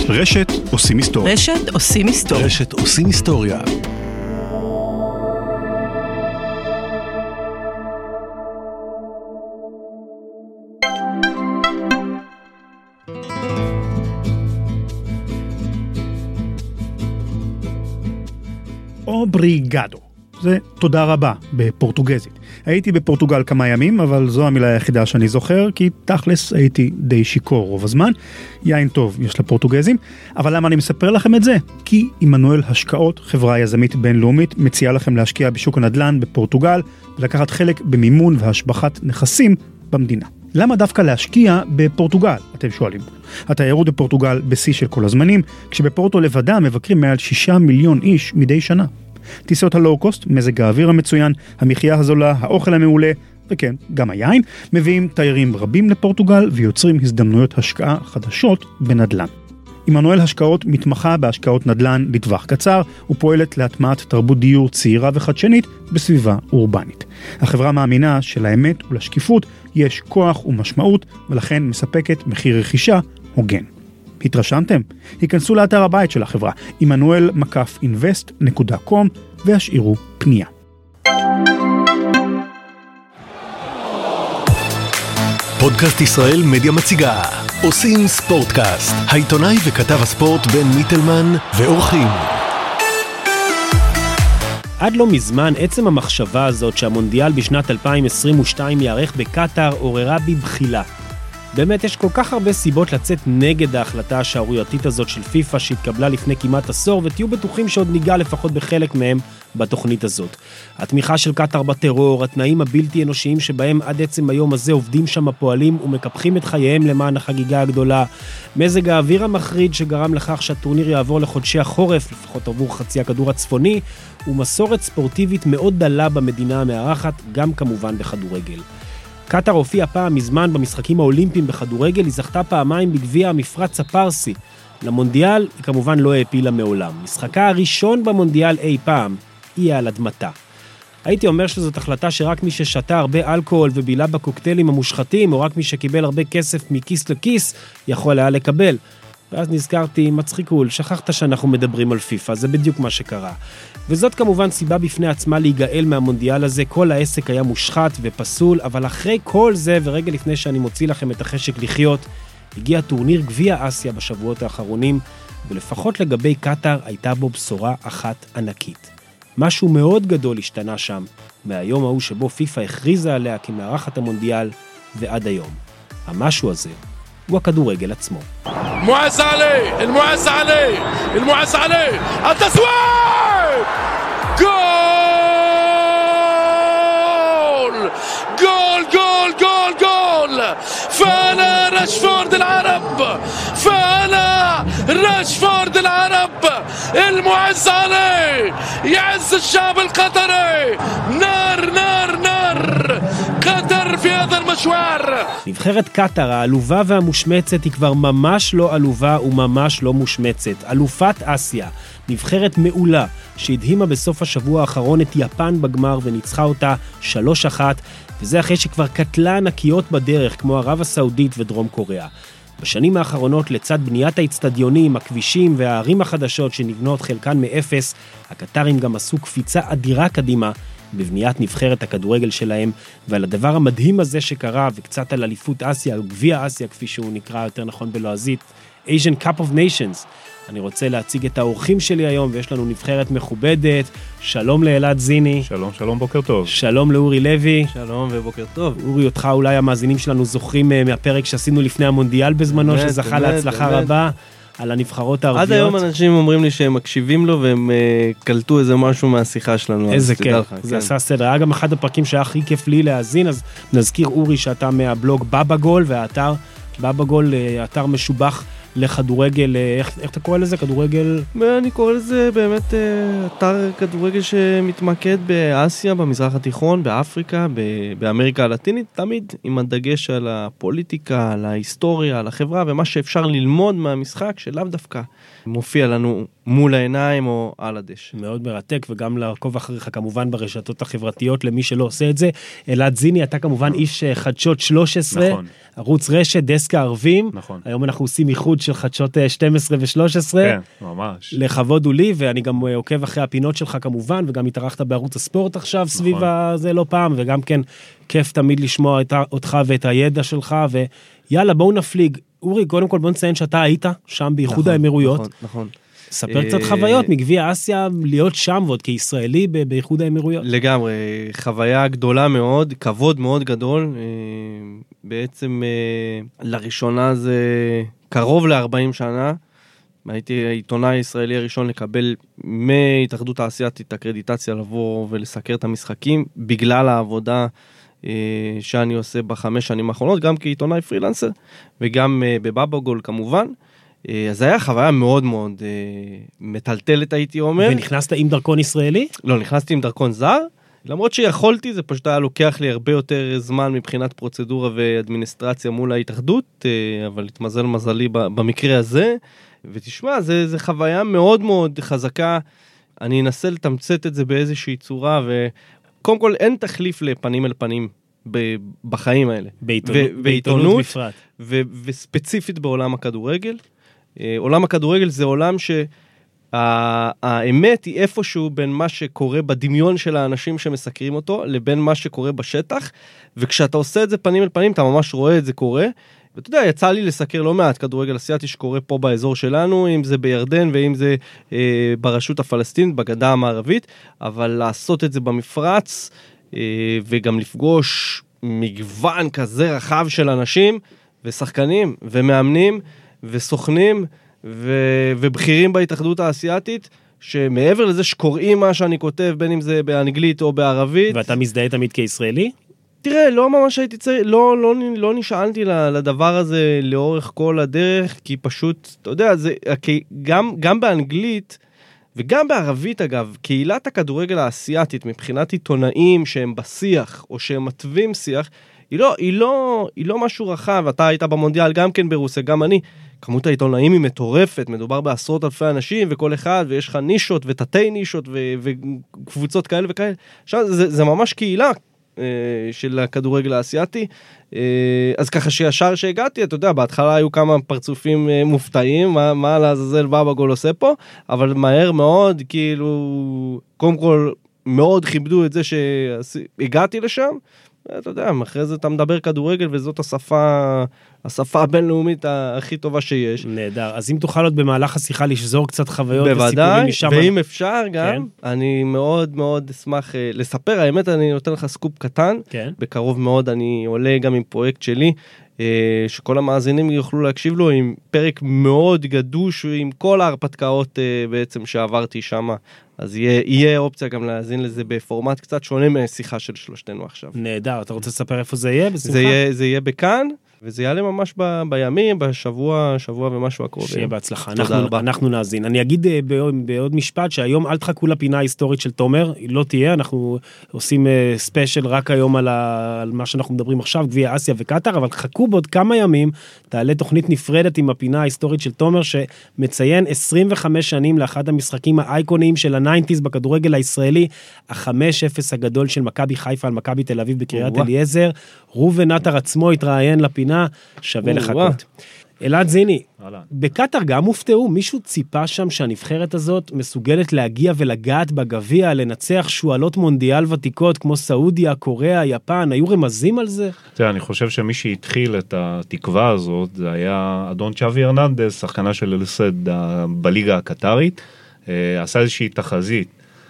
רשת עושים היסטוריה. רשת עושים היסטוריה. רשת עושים היסטוריה. אובריגדו. זה תודה רבה בפורטוגזית. הייתי בפורטוגל כמה ימים, אבל זו המילה היחידה שאני זוכר, כי תכלס הייתי די שיקור רוב הזמן. יין טוב יש לפורטוגזים. אבל למה אני מספר לכם את זה? כי עמנואל השקעות, חברה יזמית בינלאומית, מציעה לכם להשקיע בשוק הנדל"ן בפורטוגל, ולקחת חלק במימון והשבחת נכסים במדינה. למה דווקא להשקיע בפורטוגל? אתם שואלים. התיירות בפורטוגל בשיא של כל הזמנים, כשבפורטו לבדה מבקרים מעל 6 מיליון איש מדי שנה. טיסות הלואו-קוסט, מזג האוויר המצוין, המחיה הזולה, האוכל המעולה, וכן, גם היין, מביאים תיירים רבים לפורטוגל ויוצרים הזדמנויות השקעה חדשות בנדל"ן. עמנואל השקעות מתמחה בהשקעות נדל"ן לטווח קצר, ופועלת להטמעת תרבות דיור צעירה וחדשנית בסביבה אורבנית. החברה מאמינה שלאמת ולשקיפות יש כוח ומשמעות, ולכן מספקת מחיר רכישה הוגן. התרשמתם? היכנסו לאתר הבית של החברה, immanuel-invest.com, והשאירו פנייה. פודקאסט ישראל מדיה מציגה עושים ספורטקאסט, העיתונאי וכתב הספורט בן מיטלמן ואורחים. עד לא מזמן עצם המחשבה הזאת שהמונדיאל בשנת 2022 יערך בקטר עוררה בי בחילה. באמת יש כל כך הרבה סיבות לצאת נגד ההחלטה השערורייתית הזאת של פיפה שהתקבלה לפני כמעט עשור, ותהיו בטוחים שעוד ניגע לפחות בחלק מהם בתוכנית הזאת. התמיכה של קטר בטרור, התנאים הבלתי אנושיים שבהם עד עצם היום הזה עובדים שם הפועלים ומקפחים את חייהם למען החגיגה הגדולה, מזג האוויר המחריד שגרם לכך שהטורניר יעבור לחודשי החורף, לפחות עבור חצי הכדור הצפוני, ומסורת ספורטיבית מאוד דלה במדינה המארחת, גם כמובן בכדורגל. קטר הופיעה פעם מזמן במשחקים האולימפיים בכדורגל, היא זכתה פעמיים בגביע המפרץ הפרסי. למונדיאל היא כמובן לא העפילה מעולם. משחקה הראשון במונדיאל אי פעם, היא על אדמתה. הייתי אומר שזאת החלטה שרק מי ששתה הרבה אלכוהול ובילה בקוקטיילים המושחתים, או רק מי שקיבל הרבה כסף מכיס לכיס, יכול היה לקבל. ואז נזכרתי, מצחיקול, שכחת שאנחנו מדברים על פיפה, זה בדיוק מה שקרה. וזאת כמובן סיבה בפני עצמה להיגאל מהמונדיאל הזה, כל העסק היה מושחת ופסול, אבל אחרי כל זה, ורגע לפני שאני מוציא לכם את החשק לחיות, הגיע טורניר גביע אסיה בשבועות האחרונים, ולפחות לגבי קטר הייתה בו בשורה אחת ענקית. משהו מאוד גדול השתנה שם, מהיום ההוא שבו פיפה הכריזה עליה כמארחת המונדיאל, ועד היום. המשהו הזה הוא הכדורגל עצמו. معز عليه المعز عليه المعز عليه التسويق جول جول جول جول جول فانا راشفورد العرب فانا راشفورد العرب المعز عليه يعز الشعب القطري نار نار نار قطر في هذا المشوار. נבחרת קטר, העלובה והמושמצת, היא כבר ממש לא עלובה וממש לא מושמצת. אלופת אסיה, נבחרת מעולה, שהדהימה בסוף השבוע האחרון את יפן בגמר וניצחה אותה 3-1, וזה אחרי שכבר קטלה ענקיות בדרך, כמו ערב הסעודית ודרום קוריאה. בשנים האחרונות, לצד בניית האצטדיונים, הכבישים והערים החדשות שנבנות חלקן מאפס, הקטרים גם עשו קפיצה אדירה קדימה, בבניית נבחרת הכדורגל שלהם, ועל הדבר המדהים הזה שקרה, וקצת על אליפות אסיה, גביע אסיה, כפי שהוא נקרא יותר נכון בלועזית, Asian Cup of Nations. אני רוצה להציג את האורחים שלי היום, ויש לנו נבחרת מכובדת. שלום לאלעד זיני. שלום, שלום, בוקר טוב. שלום לאורי לוי. שלום ובוקר טוב. אורי, אותך אולי המאזינים שלנו זוכרים מהפרק שעשינו לפני המונדיאל בזמנו, שזכה להצלחה רבה. על הנבחרות הערביות. עד היום אנשים אומרים לי שהם מקשיבים לו, והם קלטו איזה משהו מהשיחה שלנו. איזה כיף, זה עשה סדר. היה גם אחד הפרקים שהיה הכי כיף לי להאזין, אז נזכיר אורי שאתה מהבלוג בבא גול, והאתר בבא גול, אתר משובח לכדורגל, איך אתה קורא לזה? כדורגל? אני קורא לזה באמת אתר כדורגל שמתמקד באסיה, במזרח התיכון, באפריקה, באמריקה הלטינית, תמיד עם הדגש על הפוליטיקה, על ההיסטוריה, על החברה, ומה שאפשר ללמוד מהמשחק, שלאו דווקא מופיע לנו מול העיניים או על הדשא. מאוד מרתק, וגם לעקוב אחריך כמובן ברשתות החברתיות, למי שלא עושה את זה. אלעד זיני, אתה כמובן איש חדשות 13, נכון. ערוץ רשת, דסק הערבים. נכון. היום אנחנו עושים איחוד של חדשות 12 ו-13. כן, ממש. לכבוד הוא לי, ואני גם עוקב אחרי הפינות שלך כמובן, וגם התארחת בערוץ הספורט עכשיו סביב זה לא פעם, וגם כן כיף תמיד לשמוע אותך ואת הידע שלך, ויאללה בואו נפליג. אורי, קודם כל בוא נציין שאתה היית שם באיחוד האמירויות. נכון. ספר קצת חוויות מגביע אסיה, להיות שם ועוד כישראלי באיחוד האמירויות. לגמרי, חוויה גדולה מאוד, כבוד מאוד גדול, בעצם לראשונה זה קרוב ל-40 שנה, הייתי העיתונאי הישראלי הראשון לקבל מהתאחדות האסייתית הקרדיטציה לבוא ולסקר את המשחקים, בגלל העבודה שאני עושה ב5 שנים האחרונות, גם כעיתונאי פרילנסר, וגם בבאבגול כמובן, אז היה חוויה מאוד מאוד מטלטלת הייתי אומר. ונכנסת עם דרכון ישראלי? לא, נכנסתי עם דרכון זר, למרות שיכולתי, זה פשוט היה לוקח לי הרבה יותר זמן מבחינת פרוצדורה ואדמיניסטרציה מול ההתאחדות, אבל התמזל מזלי במקרה הזה, ותשמע, זה חוויה מאוד מאוד חזקה, אני אנסה לתמצת את זה באיזושהי צורה, וקודם כל אין תחליף לפנים אל פנים בחיים האלה. בעיתונות בפרט. וספציפית בעולם הכדורגל. עולם הכדורגל זה עולם שהאמת היא איפשהו בין מה שקורה בדמיון של האנשים שמסקרים אותו, לבין מה שקורה בשטח, וכשאתה עושה את זה פנים אל פנים, אתה ממש רואה את זה קורה, ואתה יודע, יצא לי לסקר לא מעט כדורגל אסיאתי שקורה פה באזור שלנו, אם זה בירדן ואם זה ברשות הפלסטינית, בגדה המערבית, אבל לעשות את זה במפרץ, וגם לפגוש מגוון כזה רחב של אנשים, ושחקנים, ומאמנים, וסוכנים, ובכירים בהתאחדות האסייתית, שמעבר לזה שקוראים מה שאני כותב, בין אם זה באנגלית או בערבית. ואתה מזדהה תמיד כישראלי? תראה, לא ממש הייתי צריך, לא נשאלתי לדבר הזה לאורך כל הדרך, כי פשוט, אתה יודע, גם באנגלית, וגם בערבית אגב, קהילת הכדורגל האסייתית, מבחינת עיתונאים שהם בשיח, או שהם מטווים שיח, היא לא משהו רחב, אתה היית במונדיאל גם כן ברוסיה, גם אני, כמות העיתונאים היא מטורפת, מדובר בעשרות אלפי אנשים, וכל אחד, ויש לך נישות, ותתי נישות, וקבוצות כאלה וכאלה, עכשיו זה ממש קהילה, של הכדורגל האסייתי, אז ככה שישר שהגעתי, אתה יודע, בהתחלה היו כמה פרצופים מופתעים, מה לעזאזל באבגול עושה פה, אבל מהר מאוד, כאילו, קודם כל, מאוד כיבדו את זה שהגעתי לשם, אתה יודע, אחרי זה אתה מדבר כדורגל, וזאת השפה הבינלאומית הכי טובה שיש. נהדר, אז אם תוכל עוד במהלך השיחה לשזור קצת חוויות וסיפורים משם. בוודאי, ואם אפשר גם, אני מאוד מאוד אשמח לספר, האמת אני נותן לך סקופ קטן, בקרוב מאוד אני עולה גם עם פרויקט שלי, שכל המאזינים יוכלו להקשיב לו, עם פרק מאוד גדוש, עם כל ההרפתקאות בעצם שעברתי שם, אז יהיה אופציה גם להאזין לזה בפורמט קצת שונה מהשיחה של שלושתנו עכשיו. נהדר, אתה רוצה לספר איפה זה יהיה? זה יהיה בכאן, וזה יעלה ממש בימים, בשבוע ומשהו הקרובים. שיהיה בהצלחה, אנחנו נאזין. אני אגיד בעוד משפט שהיום אל תחכו לפינה ההיסטורית של תומר, היא לא תהיה, אנחנו עושים ספיישל רק היום על מה שאנחנו מדברים עכשיו, גביע אסיה וקטר, אבל חכו בעוד כמה ימים, תעלה תוכנית נפרדת עם הפינה ההיסטורית של תומר, שמציין 25 שנים לאחד המשחקים האייקוניים של ה-90s בכדורגל הישראלי, ה-5-0 הגדול של מכבי חיפה על מכבי תל אביב בקריית אליעזר, רובן עטר עצמו התראיין לפינה, שווה לחכות. אלעד זיני, בקטר גם הופתעו, מישהו ציפה שם שהנבחרת הזאת מסוגלת להגיע ולגעת בגביע, לנצח שואלות מונדיאל ותיקות כמו סעודיה, קוריאה, יפן, היו רמזים על זה? תראה, אני חושב שמי שהתחיל את התקווה הזאת, זה היה אדון צ'אבי הרננדס, שחקנה של אלסד בליגה הקטרית, עשה איזושהי תחזית,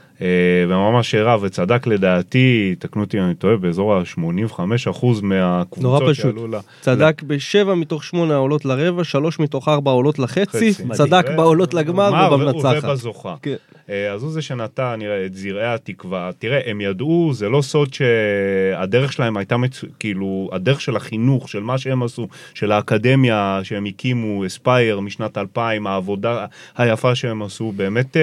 וממש הראה וצדק לדעתי, תקנו אותי אני טועה, באזור ה-85% מהקבוצות שעלו לה. צדק ב7 מתוך 8 העולות לרבע, 3 מתוך 4 העולות לחצי, צדק בעולות לגמר ובמנצחת. ובזוכה. אז הוא זה שנתן, נראה, את זרעי התקווה. תראה, הם ידעו, זה לא סוד שהדרך שלהם הייתה, כאילו, הדרך של החינוך, של מה שהם עשו, של האקדמיה שהם הקימו, אספייר משנת 2000, העבודה היפה שהם עשו, באמת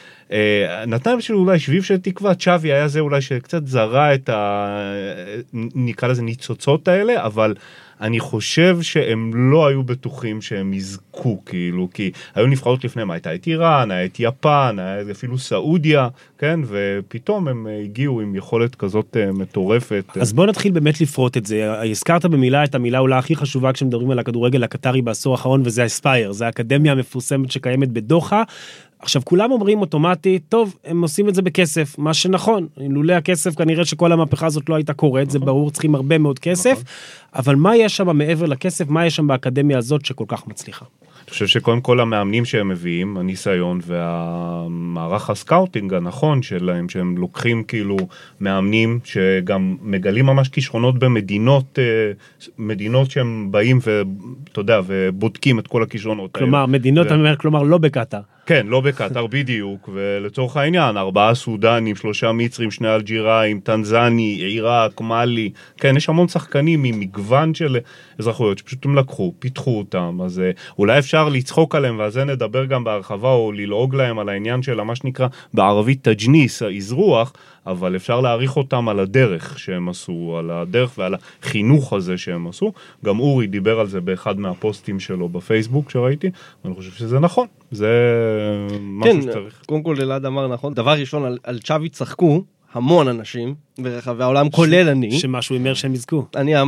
נתן בשביל אולי שביב של תקווה, צ'אבי היה זה אולי שקצת זרה את נקרא לזה ניצוצות האלה, אבל אני חושב שהם לא היו בטוחים שהם יזכו, כאילו, כי היו נבחרות לפניהם, הייתה את איראן, היה את יפן, היה אפילו סעודיה, כן, ופתאום הם הגיעו עם יכולת כזאת מטורפת. אז בוא נתחיל באמת לפרוט את זה. הזכרת במילה את המילה אולי הכי חשובה כשמדברים על הכדורגל הקטרי בעשור האחרון, וזה האספייר, זה האקדמיה המפורסמת שקיימת בדוחה. עכשיו כולם אומרים אוטומטית, טוב, הם עושים את זה בכסף, מה שנכון, לולא הכסף כנראה שכל המהפכה הזאת לא הייתה קורית, זה ברור, צריכים הרבה מאוד כסף, אבל מה יש שם מעבר לכסף, מה יש שם באקדמיה הזאת שכל כך מצליחה? אני חושב שקודם כל המאמנים שהם מביאים, הניסיון והמערך הסקאוטינג הנכון שלהם, שהם לוקחים כאילו מאמנים שגם מגלים ממש כישרונות במדינות, מדינות שהם באים ואתה יודע, ובודקים את כל הכישרונות. כלומר, מדינות, כלומר לא בקטר. כן, לא בקטר בדיוק, ולצורך העניין, 4 סודנים, 3 מצרים, 2 אלג'יראים, טנזני, עיראק, מאלי, כן, יש המון שחקנים ממגוון של אזרחויות שפשוט הם לקחו, פיתחו אותם, אז אולי אפשר לצחוק עליהם, ועל זה נדבר גם בהרחבה, או ללעוג להם על העניין של מה שנקרא בערבית תג'ניס, האזרוח, אבל אפשר להעריך אותם על הדרך שהם עשו, על הדרך ועל החינוך הזה שהם עשו. גם אורי דיבר על זה באחד מהפוסטים שלו בפייסבוק שראיתי, ואני חושב שזה נכון. זה משהו שצריך. קודם כל אלעד אמר נכון. דבר ראשון, על צ'אבי צחקו המון אנשים ברחבי העולם, כולל אני. שמשהו אומר שהם יזכו.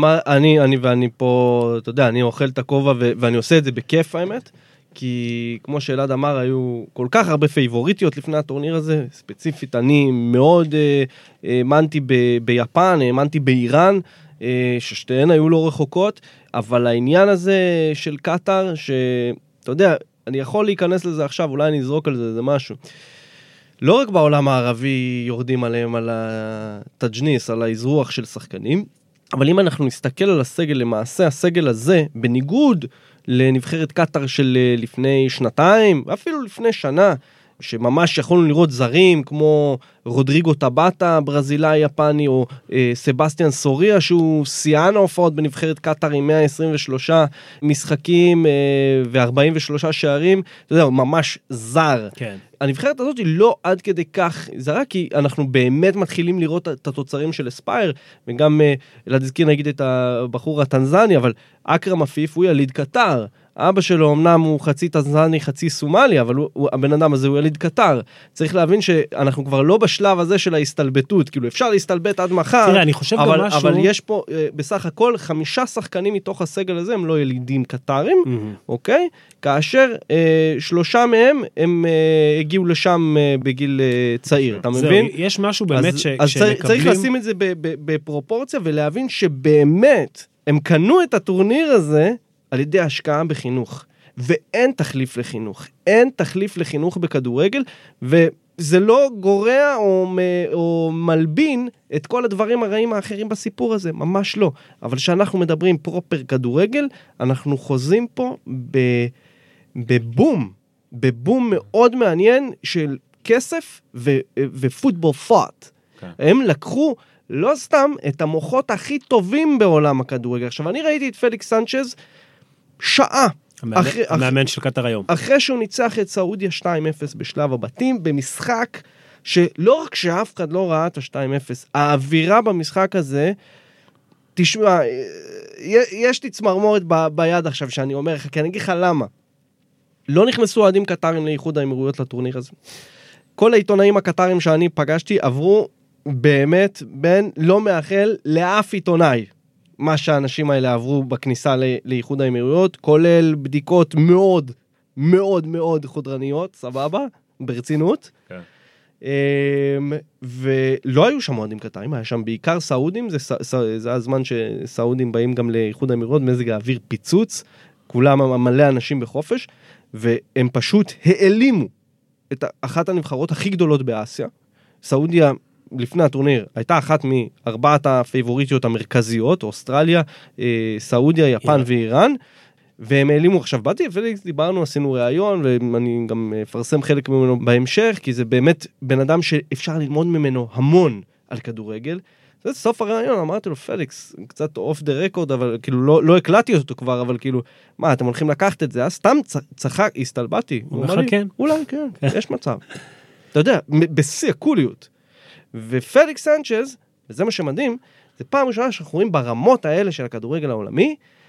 אני פה, אתה יודע, אני אוכל את הכובע ואני עושה את זה בכיף האמת. כי כמו שאלעד אמר, היו כל כך הרבה פייבוריטיות לפני הטורניר הזה, ספציפית אני מאוד האמנתי ביפן, האמנתי באיראן, ששתיהן היו לא רחוקות, אבל העניין הזה של קטר, שאתה יודע, אני יכול להיכנס לזה עכשיו, אולי אני אזרוק על זה, זה משהו. לא רק בעולם הערבי יורדים עליהם על התג'ניס, על האזרוח של שחקנים, אבל אם אנחנו נסתכל על הסגל, למעשה הסגל הזה, בניגוד לנבחרת קטר של לפני שנתיים, ואפילו לפני שנה, שממש יכולנו לראות זרים כמו רודריגו טבטה, ברזילאי יפני, או סבסטיאן סוריה, שהוא שיאן ההופעות בנבחרת קטר עם 123 משחקים ו43 שערים, אתה יודע, הוא ממש זר. כן. הנבחרת הזאת היא לא עד כדי כך זרה, כי אנחנו באמת מתחילים לראות את התוצרים של אספייר, וגם להזכיר נגיד את הבחור הטנזני, אבל אקרם עפיף הוא יליד קטר, אבא שלו אמנם הוא חצי טנזני, חצי סומלי, אבל הבן אדם הזה הוא יליד קטר. צריך להבין שאנחנו כבר לא בשלב הזה של ההסתלבטות, כאילו אפשר להסתלבט עד מחר, תראה, אני חושב גם משהו... אבל יש פה בסך הכל 5 שחקנים מתוך הסגל הזה, הם לא ילידים קטרים, אוקיי? כאשר 3 מהם הם הגיעו לשם בגיל צעיר, אתה מבין? יש משהו באמת אז צריך לשים את זה בפרופורציה, ולהבין שבאמת הם קנו את הטורניר הזה, על ידי השקעה בחינוך, ואין תחליף לחינוך, אין תחליף לחינוך בכדורגל, וזה לא גורע או מלבין את כל הדברים הרעים האחרים בסיפור הזה, ממש לא. אבל כשאנחנו מדברים פרופר כדורגל, אנחנו חוזים פה בבום מאוד מעניין של כסף ופוטבול פאט. הם לקחו לא סתם את המוחות הכי טובים בעולם הכדורגל. עכשיו, אני ראיתי את פליקס סנצ'ז שעה. המאמן של קטר היום. אחרי שהוא ניצח את סעודיה 2-0 בשלב הבתים, במשחק שלא רק שאף אחד לא ראה את ה-2-0, האווירה במשחק הזה, תשמע, יש לי צמרמורת ביד עכשיו שאני אומר לך, כי אני אגיד לך למה. לא נכנסו אוהדים קטרים לאיחוד האמירויות לטורניר הזה. כל העיתונאים הקטרים שאני פגשתי עברו באמת בין לא מאחל לאף עיתונאי. מה שהאנשים האלה עברו בכניסה לאיחוד האמירויות, כולל בדיקות מאוד מאוד מאוד חודרניות, סבבה, ברצינות. כן. ולא היו שם אוהדים קטרים, היה שם בעיקר סעודים, זה הזמן שסעודים באים גם לאיחוד האמירויות, מזג האוויר פיצוץ, כולם מלא אנשים בחופש, והם פשוט העלימו את אחת הנבחרות הכי גדולות באסיה. סעודיה לפני הטורניר הייתה אחת מ4 הפייבוריטיות המרכזיות, אוסטרליה, סעודיה, יפן ואיראן, והם העלימו. עכשיו באתי פליקס, דיברנו, עשינו ראיון, ואני גם אפרסם חלק ממנו בהמשך, כי זה באמת בן אדם שאפשר ללמוד ממנו המון על כדורגל. זה סוף הראיון, אמרתי לו, פליקס, קצת אוף דה רקורד, אבל כאילו לא הקלטתי אותו כבר, אבל כאילו, מה, אתם הולכים לקחת את זה? אז סתם צחק, הסתלבטתי. הוא אומר כן. אולי כן, יש מצב. אתה יודע, בשיא הקוליות. ופליקס סנצ'ז, וזה מה שמדהים, זה פעם ראשונה שאנחנו רואים ברמות האלה של הכדורגל העולמי,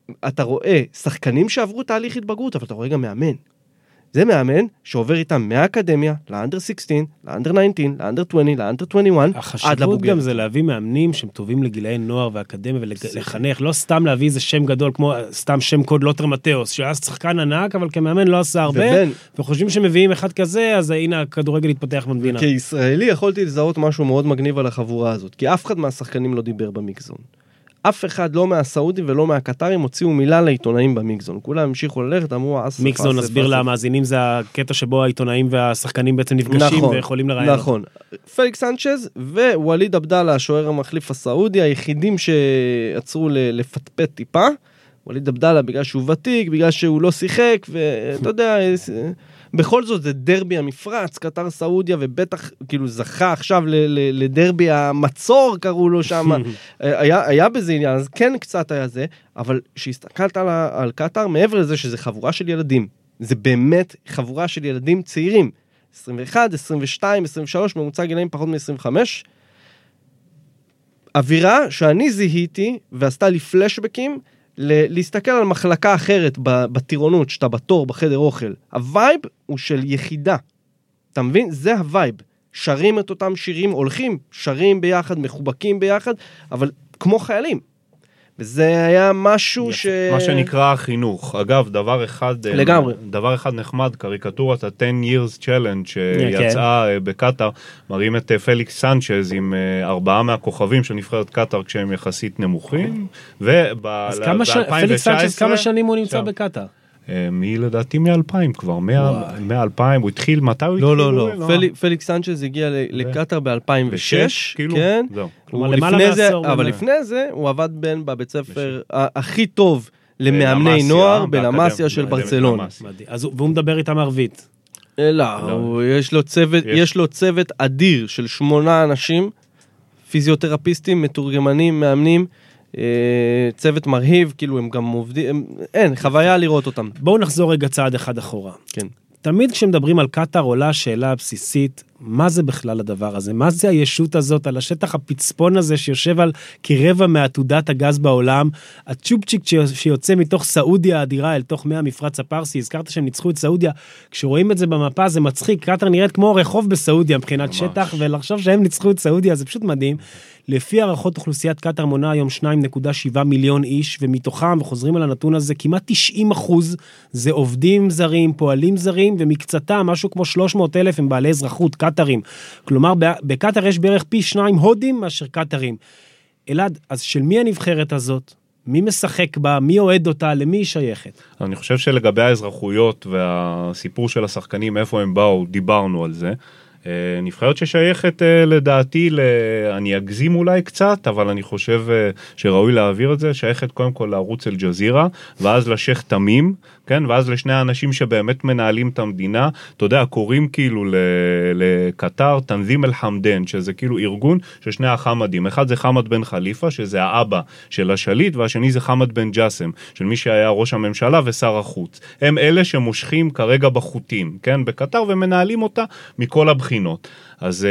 אתה רואה שחקנים שעברו תהליך התבגרות, אבל אתה רואה גם מאמן. זה מאמן שעובר איתם מהאקדמיה, לאנדר 16, לאנדר 19, לאנדר 20, לאנדר 21, עד החשיבות לבוגר. גם זה להביא מאמנים שהם טובים לגילאי נוער ואקדמיה ולחנך, לא סתם להביא איזה שם גדול כמו סתם שם קוד לוטר מטאוס, שהיה שחקן ענק, אבל כמאמן לא עשה הרבה, וחושבים שמביאים אחד כזה, אז הנה הכדורגל התפתח במדינה. כישראלי יכולתי לזהות משהו מאוד מגניב על החבורה הזאת, כי אף אחד מהשחקנים לא דיבר במיקזון. אף אחד לא מהסעודים ולא מהקטרים הוציאו מילה לעיתונאים במיקזון. כולם המשיכו ללכת, אמרו, מיקזון, נסביר למאזינים, זה הקטע שבו העיתונאים והשחקנים בעצם נפגשים ויכולים לראיין. נכון. פליקס סנצ'ז ווליד עבדאללה, השוער המחליף הסעודי, היחידים שעצרו לפטפט טיפה. ווליד עבדאללה בגלל שהוא ותיק, בגלל שהוא לא שיחק, ואתה יודע, בכל זאת זה דרבי המפרץ, קטר סעודיה, ובטח כאילו זכה עכשיו לדרבי המצור, קראו לו שם, היה בזה עניין, אז כן קצת היה זה, אבל שהסתכלת על קטר, מעבר לזה שזה חבורה של ילדים, זה באמת חבורה של ילדים צעירים, 21, 22, 23, ממוצע גילאים פחות מ-25, אווירה שאני זיהיתי, ועשתה לי פלשבקים, להסתכל על מחלקה אחרת בטירונות, שאתה בתור, בחדר אוכל. הווייב הוא של יחידה. אתה מבין? זה הווייב. שרים את אותם שירים, הולכים, שרים ביחד, מחובקים ביחד, אבל כמו חיילים. וזה היה משהו מה שנקרא חינוך. אגב, דבר אחד נחמד, קריקטורת ה-10 years challenge שיצאה בקטר, מראים את פליקס סנצ'ז עם 4 מהכוכבים של נבחרת קטר כשהם יחסית נמוכים, אז פליקס סנצ'ז כמה שנים הוא נמצא בקטר? לדעתי מ-2000 כבר, מ-2000, הוא התחיל, מתי הוא התחיל? לא, פליקס סנצ'ז הגיע לקטר ב-2006, כן, אבל לפני זה הוא עבד בבית ספר הכי טוב למאמני נוער בלמאסיה של ברצלונה. והוא מדבר איתם ערבית. לא, יש לו צוות אדיר של 8 אנשים, פיזיותרפיסטים, מתורגמנים, מאמנים, צוות מרהיב, כאילו הם גם עובדים, אין, חוויה לראות אותם. בואו נחזור רגע צעד אחד אחורה. כן. תמיד כשמדברים על קטר עולה השאלה הבסיסית, מה זה בכלל הדבר הזה? מה זה הישות הזאת על השטח הפצפון הזה שיושב על כרבע מעתודת הגז בעולם, הצ'ופצ'יק שיוצא מתוך סעודיה האדירה אל תוך מי המפרץ הפרסי, הזכרת שהם ניצחו את סעודיה, כשרואים את זה במפה זה מצחיק, קטר נראית כמו רחוב בסעודיה מבחינת שטח, ולחשוב שהם ניצחו את סעודיה זה פשוט מדהים. לפי הערכות אוכלוסיית קטר מונה היום 2.7 מיליון איש, ומתוכם, וחוזרים על הנתון הזה, כמעט 90% זה עובדים זרים, פועלים זרים, ומקצתם, משהו כמו 300,000 הם בעלי אזרחות, קטרים. כלומר, בקטר יש בערך פי 2 הודים מאשר קטרים. אלעד, אז של מי הנבחרת הזאת? מי משחק בה? מי אוהד אותה? למי היא שייכת? אני חושב שלגבי האזרחויות והסיפור של השחקנים, איפה הם באו, דיברנו על זה. נבחרת ששייכת לדעתי, אני אגזים אולי קצת, אבל אני חושב שראוי להעביר את זה, שייכת קודם כל לערוץ אל ג'זירה, ואז לשייך תמים, כן? ואז לשני האנשים שבאמת מנהלים את המדינה, אתה יודע, קוראים כאילו לקטר, תנזים אל חמדן, שזה כאילו ארגון של שני החמדים, אחד זה חמד בן חליפה, שזה האבא של השליט, והשני זה חמד בן ג'סם, של מי שהיה ראש הממשלה ושר החוץ. הם אלה שמושכים כרגע בחוטים, כן? בקטר, ומנהלים אותה מכל הבחינות. אז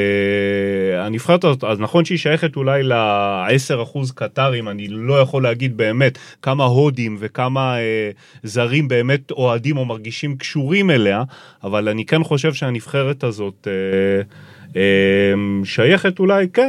הנבחרת הזאת, אז נכון שהיא שייכת אולי ל10% קטרים, אני לא יכול להגיד באמת כמה הודים וכמה זרים באמת אוהדים או מרגישים קשורים אליה, אבל אני כן חושב שהנבחרת הזאת שייכת אולי, כן,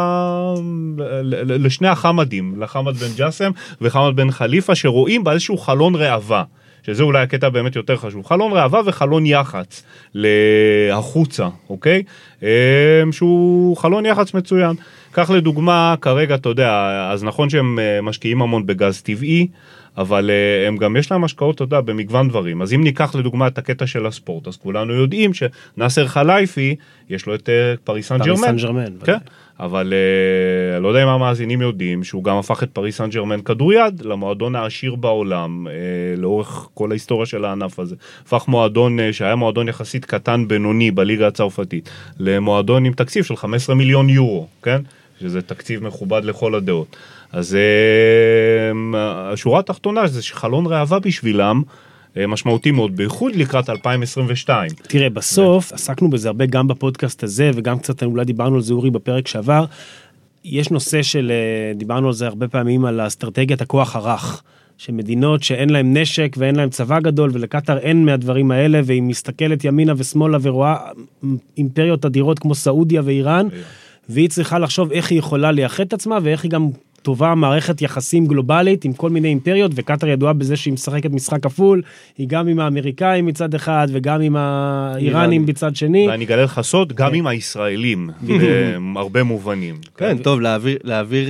לשני החמדים, לחמד בן ג'סם וחמד בן חליפה, שרואים באיזשהו חלון ראווה. שזה אולי הקטע באמת יותר חשוב, חלון ראווה וחלון יח"צ להחוצה, אוקיי? שהוא חלון יח"צ מצוין. כך לדוגמה, כרגע, אתה יודע, אז נכון שהם משקיעים המון בגז טבעי, אבל הם גם יש להם השקעות, אתה יודע, במגוון דברים. אז אם ניקח לדוגמה את הקטע של הספורט, אז כולנו יודעים שנאסר חלייפי, יש לו את פריס סן ג'רמן. כן? אבל לא יודע אם המאזינים יודעים שהוא גם הפך את פריס סן ג'רמן כדוריד למועדון העשיר בעולם לאורך כל ההיסטוריה של הענף הזה. הפך מועדון שהיה מועדון יחסית קטן בינוני בליגה הצרפתית למועדון עם תקציב של 15 מיליון יורו, כן? שזה תקציב מכובד לכל הדעות. אז השורה התחתונה זה חלון ראווה בשבילם משמעותי מאוד, בייחוד לקראת 2022. תראה, בסוף, עסקנו בזה הרבה גם בפודקאסט הזה, וגם קצת אולי דיברנו על זה אורי בפרק שעבר, יש נושא של, דיברנו על זה הרבה פעמים, על אסטרטגיית הכוח הרך. שמדינות שאין להם נשק ואין להם צבא גדול, ולקטר אין מהדברים האלה, והיא מסתכלת ימינה ושמאלה ורואה אימפריות אדירות כמו סעודיה ואיראן, והיא צריכה לחשוב איך היא יכולה לייחד את עצמה, ואיך היא גם טובה מערכת יחסים גלובלית עם כל מיני אימפריות, וקטר ידועה בזה שהיא משחקת משחק כפול, היא גם עם האמריקאים מצד אחד, וגם עם האיראנים בצד שני. ואני אגלה לך סוד, גם עם הישראלים, בהרבה מובנים. כן, טוב, להעביר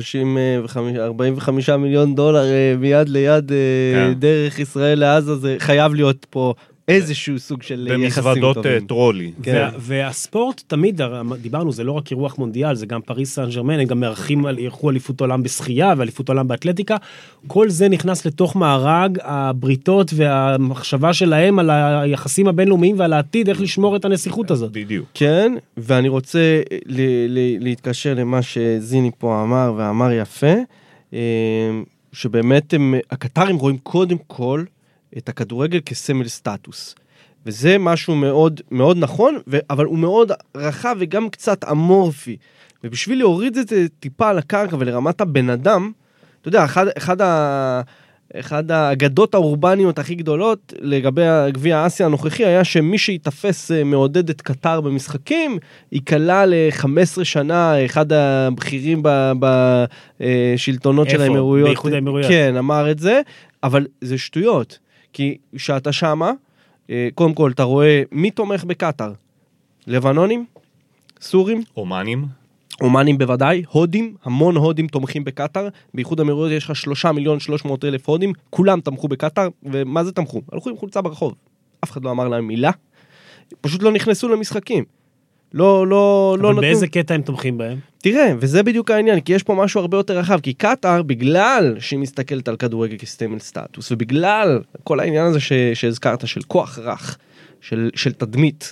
45 מיליון דולר מיד ליד דרך ישראל לעזה, זה חייב להיות פה איזשהו סוג של יחסים טובים. במזוודות טרולי. והספורט תמיד, דיברנו, זה לא רק אירוח מונדיאל, זה גם פריס סן ז'רמן, הם גם אירחו אליפות עולם בשחייה, ואליפות עולם באתלטיקה, כל זה נכנס לתוך מארג הבריתות והמחשבה שלהם על היחסים הבינלאומיים ועל העתיד, איך לשמור את הנסיכות הזאת. בדיוק. כן, ואני רוצה להתקשר למה שזיני פה אמר, ואמר יפה, שבאמת הקטרים רואים קודם כל, את הכדורגל כסמל סטטוס. וזה משהו מאוד, מאוד נכון, אבל הוא מאוד רחב וגם קצת אמורפי. ובשביל להוריד את זה טיפה על הקרקע ולרמת הבן אדם, אתה יודע, אחד האגדות האורבניות הכי גדולות לגבי גביע האסיה הנוכחי היה שמי שיתפס מעודד את קטר במשחקים, היא קלה ל-15 שנה, אחד הבכירים בשלטונות של האמירויות. באיחוד האמירויות. כן, אמר את זה, אבל זה שטויות. כי שאתה שמה, קודם כל אתה רואה מי תומך בקטר? לבנונים? סורים? אומנים בוודאי, הודים, המון הודים תומכים בקטר, באיחוד האמירויות יש לך 3,300,000 הודים, כולם תמכו בקטר, ומה זה תמכו? הלכו עם חולצה ברחוב, אף אחד לא אמר להם מילה, פשוט לא נכנסו למשחקים. אבל באיזה קטע הם תומכים בהם? תראה, וזה בדיוק העניין, כי יש פה משהו הרבה יותר רחב, כי קטר, בגלל שהיא מסתכלת על כדורגל כסמל סטטוס, ובגלל כל העניין הזה שהזכרת, של כוח רך, של תדמית,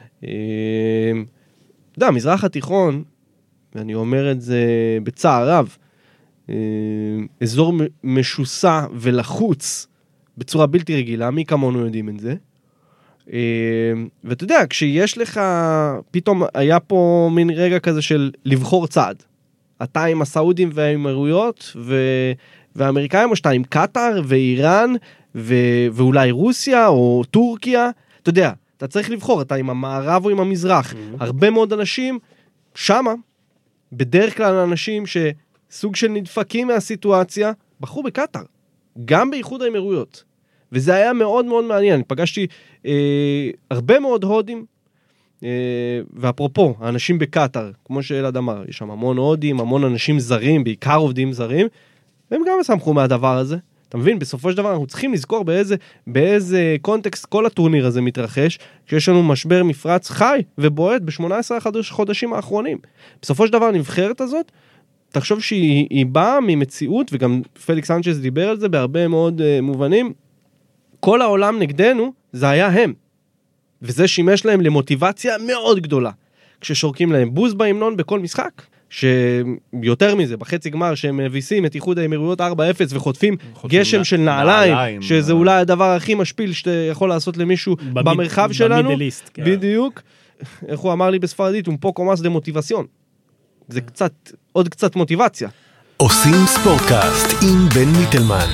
המזרח התיכון, ואני אומר את זה בצער רב, אזור משוסע ולחוץ, בצורה בלתי רגילה, מי כמונו יודעים את זה, ואתה יודע, כשיש לך, פתאום היה פה מין רגע כזה של לבחור צעד. אתה עם הסעודים והאמירויות והאמריקאים, או שאתה עם קטר ואיראן ואולי רוסיה או טורקיה. אתה יודע, אתה צריך לבחור, אתה עם המערב או עם המזרח. הרבה מאוד אנשים שמה, בדרך כלל אנשים שסוג של נדפקים מהסיטואציה, בחרו בקטר. גם באיחוד האמירויות. וזה היה מאוד מאוד מעניין, אני פגשתי הרבה מאוד הודים, ואפרופו, האנשים בקטר, כמו שאלעד אמר, יש שם המון הודים, המון אנשים זרים, בעיקר עובדים זרים, והם גם סמכו מהדבר הזה. אתה מבין, בסופו של דבר אנחנו צריכים לזכור באיזה קונטקסט כל הטורניר הזה מתרחש, כשיש לנו משבר מפרץ חי ובועט ב-18 חודשים האחרונים. בסופו של דבר הנבחרת הזאת, תחשוב שהיא באה ממציאות, וגם פליקס סנצ'ז דיבר על זה בהרבה מאוד מובנים, כל העולם נגדנו, זה היה הם. וזה שימש להם למוטיבציה מאוד גדולה. כששורקים להם בוז בהמנון בכל משחק, שיותר מזה, בחצי גמר שהם מביסים את איחוד האמירויות 4-0 וחוטפים גשם של נעליים, שזה אולי הדבר הכי משפיל שאתה יכול לעשות למישהו במרחב שלנו. בדיוק. איך הוא אמר לי בספרדית, un poco más de motivación. זה קצת, עוד קצת מוטיבציה. עושים ספורטקאסט עם בן מיטלמן.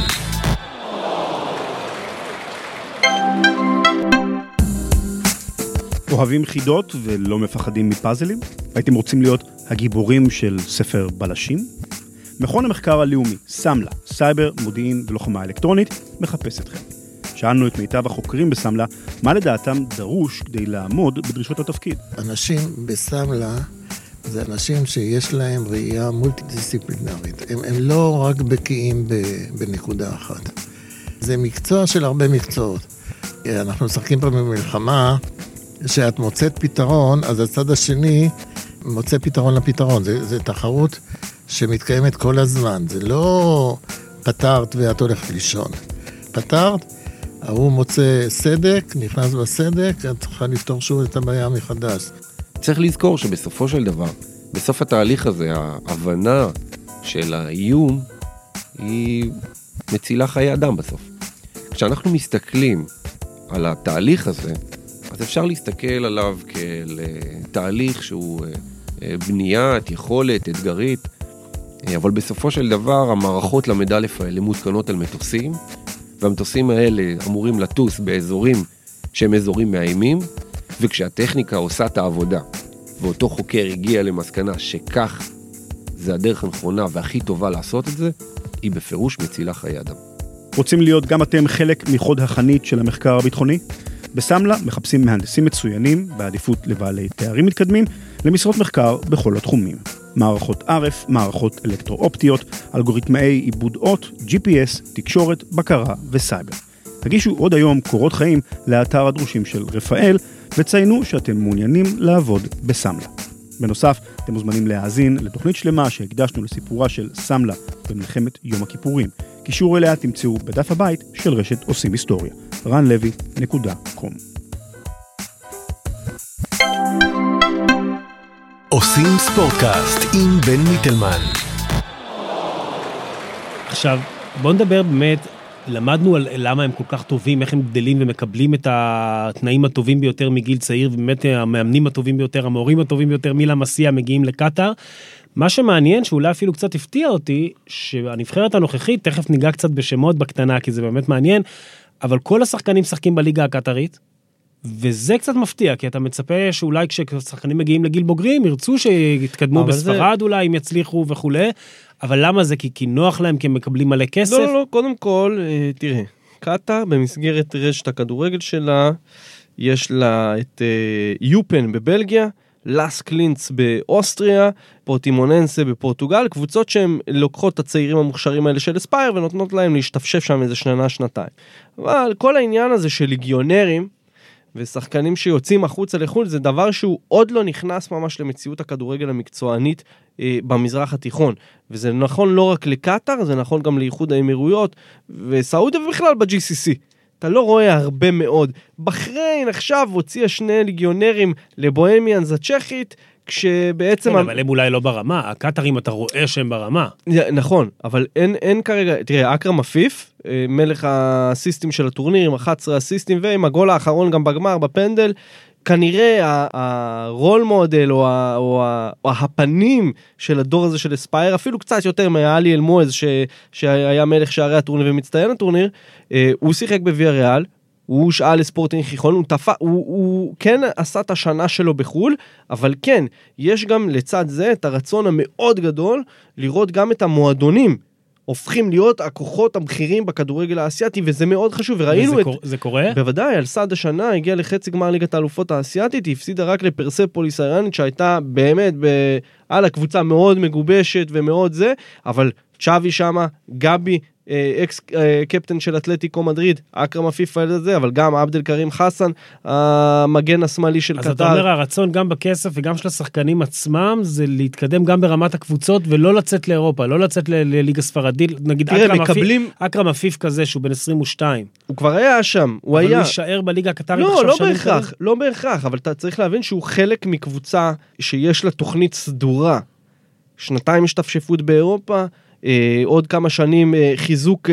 אוהבים חידות ולא מפחדים מפאזלים? הייתם רוצים להיות הגיבורים של ספר בלשים? מכון המחקר הלאומי, סמלה, סייבר, מודיעין ולוחמה אלקטרונית, מחפש אתכם. שאלנו את מיטב החוקרים בסמלה, מה לדעתם דרוש כדי לעמוד בדרישות התפקיד. אנשים בסמלה זה אנשים שיש להם ראייה מולטי-דיסציפלינרית. הם לא רק בקיאים בנקודה אחת. זה מקצוע של הרבה מקצועות. אנחנו משחקים פה במלחמה, שאת מוצאת פתרון, אז הצד השני מוצא פתרון לפתרון. זה תחרות שמתקיימת כל הזמן. זה לא פתרת ואת הולכת לישון. פתרת, הוא מוצא סדק, נכנס בסדק, את צריכה לפתור שוב את הבעיה מחדש. צריך לזכור שבסופו של דבר, בסוף התהליך הזה, ההבנה של האיום היא מצילה חיי אדם בסוף. כשאנחנו מסתכלים על התהליך הזה, אז אפשר להסתכל עליו כתהליך שהוא בניית, יכולת, אתגרית, אבל בסופו של דבר המערכות למדלף האלה מותקנות על מטוסים, והמטוסים האלה אמורים לטוס באזורים שהם אזורים מאיימים, וכשהטכניקה עושה את העבודה, ואותו חוקר הגיע למסקנה שכך זה הדרך הנכונה והכי טובה לעשות את זה, היא בפירוש מצילה חיי אדם. רוצים להיות גם אתם חלק מחוד החנית של המחקר הביטחוני? בסמלה מחפשים מהנדסים מצוינים, בעדיפות לבעלי תארים מתקדמים, למשרות מחקר בכל התחומים. מערכות ערף, מערכות אלקטרואופטיות, אלגוריתמי עיבוד אות, GPS, תקשורת, בקרה וסייבר. תגישו עוד היום קורות חיים לאתר הדרושים של רפאל, וציינו שאתם מעוניינים לעבוד בסמלה. בנוסף, אתם מוזמנים להאזין לתוכנית שלמה שהקדשנו לסיפורה של סמלה במלחמת יום הכיפורים. קישור אליה תמצאו בדף הבית של רשת עושים היסטוריה. ranlevy.com. עושים ספורטקאסט עם בן מיטלמן. עכשיו, בוא נדבר באמת, למדנו על למה הם כל כך טובים, איך הם גדלים ומקבלים את התנאים הטובים ביותר מגיל צעיר, ובאמת המאמנים הטובים ביותר, המורים הטובים ביותר, מילה מסיה מגיעים לקטר. מה שמעניין, שאולי אפילו קצת הפתיע אותי, שהנבחרת הנוכחית, תכף ניגע קצת בשמות בקטנה, כי זה באמת מעניין, אבל כל השחקנים משחקים בליגה הקטרית, וזה קצת מפתיע, כי אתה מצפה שאולי כששחקנים מגיעים לגיל בוגרים, ירצו שיתקדמו בספרד אולי, אם יצליחו וכו'. אבל למה זה? כי נוח להם, כי הם מקבלים מלא כסף? לא, קודם כל, תראה, קטר במסגרת רשת הכדורגל שלה, יש לה את יופן בבלגיה, לס קלינץ באוסטריה, פורטימוננסה בפורטוגל, קבוצות שהן לוקחות את הצעירים המוכשרים האלה של אספייר, ונותנות להם להשתפשף שם איזה שנתיים. אבל כל העניין הזה של ליגיונרים, ושחקנים שיוצאים החוצה לחו"ל, זה דבר שהוא עוד לא נכנס ממש למציאות הכדורגל המקצוענית במזרח התיכון. וזה נכון לא רק לקטר, זה נכון גם לאיחוד האמירויות, וסעודיה ובכלל ב-GCC. אתה לא רואה הרבה מאוד. בחריין עכשיו הוציאה 2 ליגיונרים לבוהמיאנס הצ'כית, כשבעצם... כן, אבל הם אולי לא ברמה, הקטרים אתה רואה שהם ברמה. נכון, אבל אין כרגע, תראה, אקרם עפיף, מלך הסיסטים של הטורניר, עם 11 הסיסטים, ועם הגול האחרון גם בגמר, בפנדל, כנראה הרול מודל, או הפנים של הדור הזה של אספייר, אפילו קצת יותר מאלי אלמועז, שהיה מלך שערי הטורניר ומצטיין הטורניר, הוא שיחק בוויאריאל, הוא שעה לספורטינג חיכון, הוא כן עשה את השנה שלו בחול, אבל כן, יש גם לצד זה את הרצון המאוד גדול, לראות גם את המועדונים, הופכים להיות הכוחות הבכירים בכדורגל האסייתי, וזה מאוד חשוב, וראינו זה קורה? בוודאי, על סעד השנה, הגיע לחצי גמר ליגת האלופות האסייתית, היא הפסידה רק לפרספוליס האיראנית, שהייתה באמת על הקבוצה מאוד מגובשת ומאוד זה, אבל צ'אבי שמה, גבי, אקס קפטן של אתלטיקו מדריד, אקרם עפיף על זה, אבל גם עבדל קרים חסן, המגן השמאלי של קטר. אז אתה אומר, הרצון גם בכסף וגם של השחקנים עצמם, זה להתקדם גם ברמת הקבוצות, ולא לצאת לאירופה, לא לצאת לליגה ספרדית, נגיד אקרם עפיף כזה, שהוא בן 22. הוא כבר היה שם, הוא היה... אבל הוא יישאר בליגה הקטרית. לא בהכרח, אבל אתה צריך להבין שהוא חלק מקבוצה שיש לה תוכנית סדורה, 2 השתפשפות באירופה, עוד כמה שנים חיזוק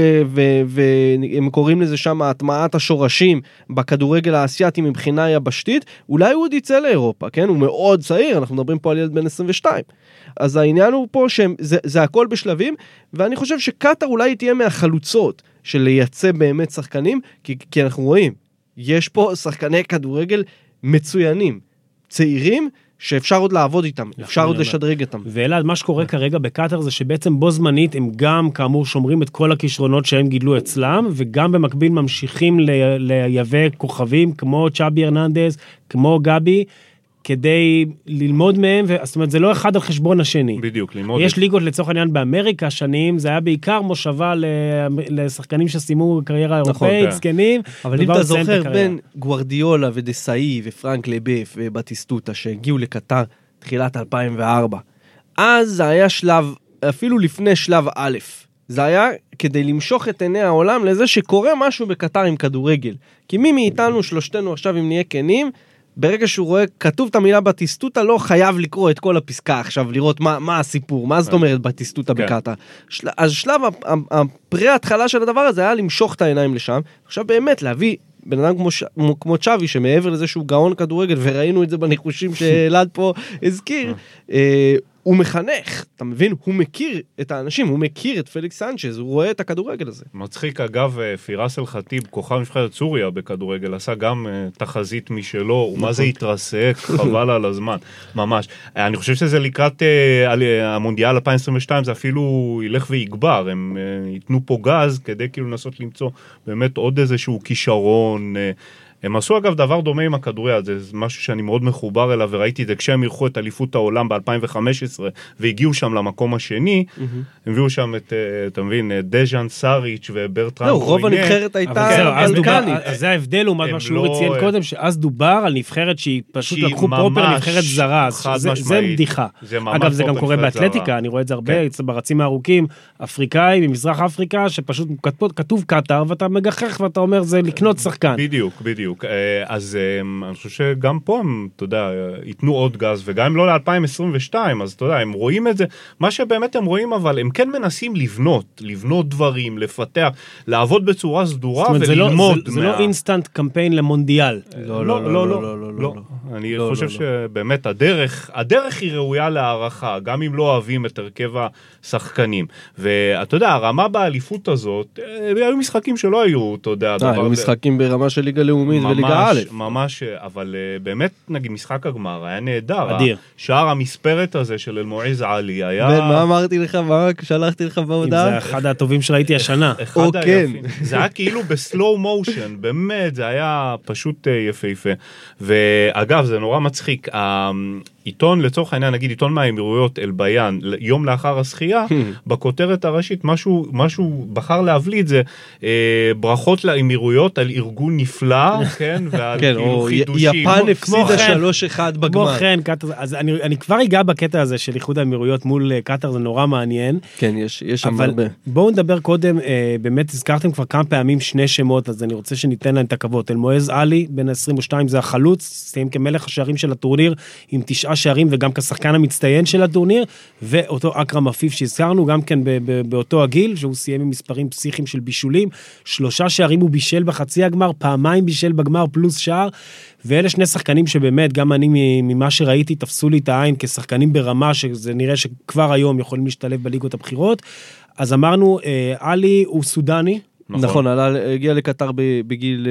והם קוראים לזה שם הטמעת השורשים בכדורגל האסייתי מבחינה יבשתית, אולי הוא עוד יצא לאירופה, כן? הוא מאוד צעיר, אנחנו מדברים פה על ילד בן 22. אז העניין הוא פה שזה הכל בשלבים, ואני חושב שקטר אולי תהיה מהחלוצות של לייצא באמת שחקנים, כי אנחנו רואים, יש פה שחקני כדורגל מצוינים, צעירים, שאפשר עוד לעבוד איתם, אפשר עוד לשדרג אותם. ואלעד, מה שקורה כרגע בקטר זה שבעצם בו זמנית הם גם כאמור שומרים את כל הכישרונות שהם גידלו אצלם, וגם במקביל ממשיכים לייבא כוכבים כמו צ'אבי הרננדז, כמו גבי, כדי ללמוד מהם, זאת אומרת, זה לא אחד על חשבון השני. בדיוק, ללמוד. יש ליגות לצורך העניין באמריקה שנים, זה היה בעיקר מושבה לשחקנים שסיימו קריירה אירופאית, זקנים. אבל אם אתה זוכר בין גוארדיולה ודסאי ופרנק לבף ובטיסטוטה שהגיעו לקטר תחילת 2004, אז זה היה שלב, אפילו לפני שלב א', זה היה כדי למשוך את עיני העולם לזה שקורה משהו בקטר עם כדורגל. כי מי מאיתנו, שלושתנו עכשיו אם נהיה כנים, ברגע שהוא רואה, כתוב את המילה בטיסטוטה, לא חייב לקרוא את כל הפסקה עכשיו, לראות מה הסיפור, מה זאת אומרת בטיסטוטה בקטר. אז שלב הפרי ההתחלה של הדבר הזה היה למשוך את העיניים לשם, עכשיו באמת להביא בן אדם כמו צ'אבי, שמעבר לזה שהוא גאון כדורגל, וראינו את זה בניחושים שאלעד פה הזכיר, הוא מחנך, אתה מבין? הוא מכיר את האנשים, הוא מכיר את פליקס סנצ'ז, הוא רואה את הכדורגל הזה. מצחיק, אגב, פירס אל חטיב, כוכב נבחרת סוריה בכדורגל, עשה גם תחזית משלו, ומה זה התרסק, חבל על הזמן, ממש. אני חושב שזה לקראת המונדיאל 2022, זה אפילו ילך ויגבר, הם ייתנו פה גז, כדי כאילו לנסות למצוא באמת עוד איזשהו כישרון, הם עשו אגב דבר דומה עם הכדוריד, זה משהו שאני מאוד מחובר אליו, וראיתי את זה כשהם אירחו את אליפות העולם ב-2015, והגיעו שם למקום השני, הם הביאו שם את, אתה מבין, דז'אן סאריץ' וברטרן רוינר. רוב הנבחרת הייתה בלקנית. זה ההבדל, מה שהוא ציין קודם, שאז דובר על נבחרת שהיא פשוט לקחו פרופר נבחרת זרה, זה בדיחה. אגב, זה גם קורה באתלטיקה, אני רואה את זה הרבה, ברצים הארוכים, אפריקאים, ממזרח אפריקה, שפשוט כתוב קטר, ואתה מגחך ואתה אומר, זה לקנות שחקן. בדיוק. אז אני חושב שגם פה הם, אתה יודע, ייתנו עוד גז, וגם אם לא ל-2022, אז אתה יודע, הם רואים את זה, מה שבאמת הם רואים, אבל הם כן מנסים לבנות דברים, לפתח, לעבוד בצורה סדורה וללמוד. זה לא אינסטנט קמפיין למונדיאל. לא. אני חושב שבאמת הדרך היא ראויה להערכה, גם אם לא אוהבים את הרכב השחקנים. ואתה יודע, הרמה באליפות הזאת, היו משחקים שלא היו, אתה יודע. היו משחקים ברמה של ליגה לאומית וליגה א'. ממש, אבל באמת, נגיד, משחק הגמר היה נהדר. אדיר. שער המספרת הזה של אל-מועיז עלי היה... מה אמרתי לך, מה שלחתי לך בהודעה? זה אחד הטובים שראיתי השנה. זה היה כאילו בסלואו מושן, באמת, זה היה פשוט יפהפה. ואגב, זה נורא מצחיק, עיתון, לצורך העניין, נגיד עיתון מהאמירויות אל-ביאן, יום לאחר השחייה, בכותרת הראשית, משהו בחר להבליט זה, ברכות לאמירויות על ארגון נפלא, כן, ועל כאילו חידושים. יפן הפסידה 3-1 בגמר. כמו כן, אז אני כבר אגע בקטע הזה של איחוד האמירויות מול קטר, זה נורא מעניין. כן, יש שם הרבה. אבל בואו נדבר קודם, באמת הזכרתם כבר כמה פעמים שני שמות, אז אני רוצה שניתן להם את הכבוד. אל-מועיז עלי, בין 22, זה החלוץ, סיים כמלך השערים של הטורניר, עם 9 שערים וגם כשחקן המצטיין של הטורניר, ואותו אכרם עפיף שהזכרנו, גם כן באותו הגיל, שהוא סיים עם מספרים פסיכיים של בישולים, 3 שערים הוא בישל בחצי הגמר, פעמיים בישל בגמר פלוס שער, ואלה שני שחקנים שבאמת, גם אני ממה שראיתי, תפסו לי את העין כשחקנים ברמה, שזה נראה שכבר היום יכולים להשתלב בליגות הבחירות, אז אמרנו, עלי הוא סודני. נכון, הגיע לקטר בגיל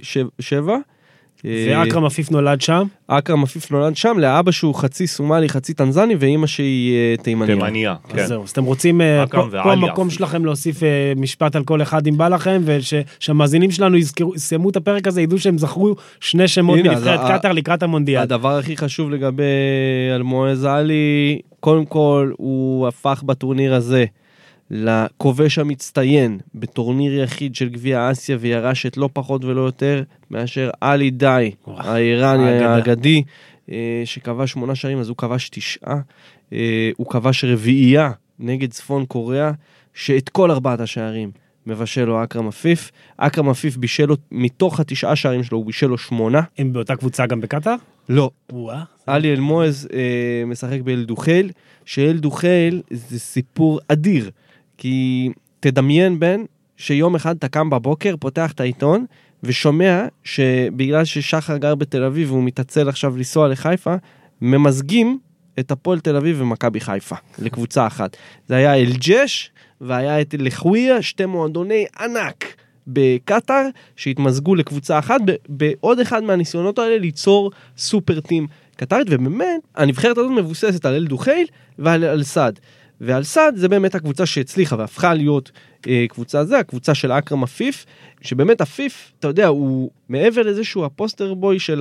7, ואכרם עפיף נולד שם? אכרם עפיף נולד שם, לאבא שהוא חצי סומלי, חצי טנזני, ואמא שהיא תימניה. כן. אז זהו, אז אתם רוצים פה המקום שלכם להוסיף משפט על כל אחד אם בא לכם, ושהמאזינים שלנו יסיימו את הפרק הזה, ידעו שהם זכרו 2 שמות מנבחרת קטר לקראת המונדיאל. הדבר הכי חשוב לגבי אל-מועיז עלי, קודם כל הוא הפך בטורניר הזה, לכובש המצטיין בטורניר יחיד של גביע אסיה, וירש את לא פחות ולא יותר מאשר עלי דאי, האיראני האגדי, שכבש 8 שערים, אז הוא כבש 9, הוא כבש 4 נגד צפון קוריאה, שאת כל 4 השערים מבשל לו אכרם עפיף. אכרם עפיף בישל לו, מתוך 9 שערים שלו, הוא בישל לו 8. הם באותה קבוצה גם בקטר? לא. עלי אל-מועיז משחק באל-דוחייל, שאל-דוחייל זה סיפור אדיר, כי תדמיין בן שיום אחד אתה קם בבוקר, פותח את העיתון, ושומע שבגלל ששחר גר בתל אביב, והוא מתעצל עכשיו לנסוע לחיפה, ממזגים את הפועל תל אביב ומכבי חיפה, לקבוצה אחת. זה היה אל-ג'ש, והיה את אל-חוויה, 2 מועדוני ענק בקטר, שהתמזגו לקבוצה אחת, בעוד אחד מהניסיונות האלה ליצור סופר טים קטרית, ובאמת, הנבחרת הזאת מבוססת על אל-דוחייל ועל אל-סד. ואל-סד זה באמת הקבוצה שהצליחה והפכה להיות קבוצה זה, הקבוצה של אכרם עפיף, שבאמת עפיף, אתה יודע, הוא מעבר לזה שהוא הפוסטר בוי של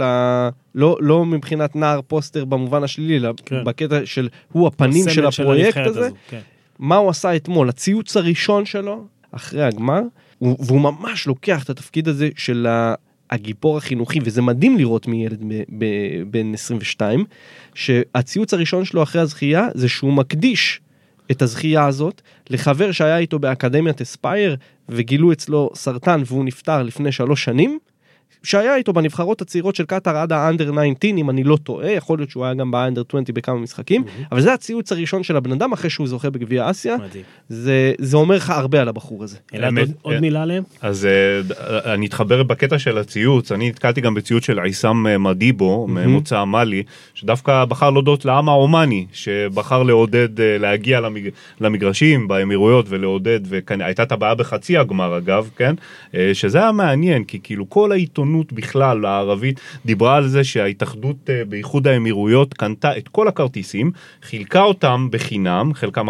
לא מבחינת נער פוסטר במובן השלילי, אלא בקטע של הוא הפנים של הפרויקט הזה. מה הוא עשה אתמול? הציוץ הראשון שלו, אחרי הגמר, והוא ממש לוקח את התפקיד הזה של הגיבור החינוכי, וזה מדהים לראות מילד בן 22, שהציוץ הראשון שלו אחרי הזכייה, זה שהוא מקדיש את הזכייה הזאת לחבר שהיה איתו באקדמיית אספייר, וגילו אצלו סרטן והוא נפטר לפני 3 שנים, שהיה איתו בנבחרות הצעירות של קטר עד האנדר 19, אם אני לא טועה, יכול להיות שהוא היה גם באנדר 20 בכמה משחקים, אבל זה הציוץ הראשון של הבן אדם אחרי שהוא זוכה בגביע אסיה, זה אומר לך הרבה על הבחור הזה. עוד מילה עליהם? אז אני אתחבר בקטע של הציוץ, אני התקלתי גם בציוץ של עיסם מדיבו, ממוצא מאלי, שדווקא בחר להודות לעם האומני, שבחר לעודד, להגיע למגרשים באמירויות ולעודד, והייתה את הבעיה בחצי הגמר אגב, כן? שזה היה מעניין, כי כאילו כל העיתונות בכלל הערבית דיברה על זה שההתאחדות באיחוד האמירויות קנתה את כל הכרטיסים, חילקה אותם בחינם,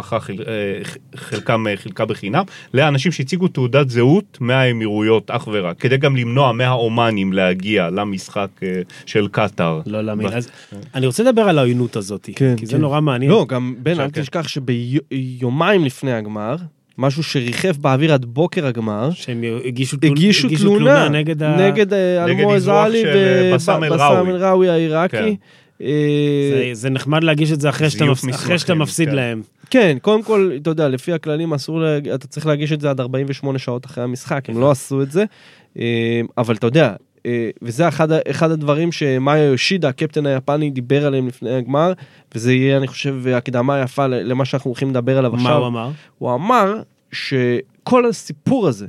חלקם חילקה בחינם, לאנשים שהציגו תעודת זהות מהאמירויות אך ורק, כדי גם למנוע מהאומנים להגיע למשחק של קטר. לא להאמין. אז אני רוצה לדבר על העוינות הזאת, כי זה נורא מעניין. לא, גם בן, אל תשכח שביומיים לפני הגמר, משהו שריחף באוויר עד בוקר הגמר, שהם הגישו תלונה נגד אלמוז עלי ובסם אל-ראוי העיראקי. זה נחמד להגיש את זה אחרי שאתה מפסיד להם. כן, קודם כל, אתה יודע, לפי הכללים אתה צריך להגיש את זה עד 48 שעות אחרי המשחק, הם לא עשו את זה, אבל אתה יודע, וזה אחד הדברים שמאיה יושידה, הקפטן היפני, דיבר עליהם לפני הגמר, וזה יהיה, אני חושב, הקדמה יפה למה שאנחנו הולכים לדבר עליו עכשיו. מה הוא אמר? הוא אמר שכל הסיפור הזה,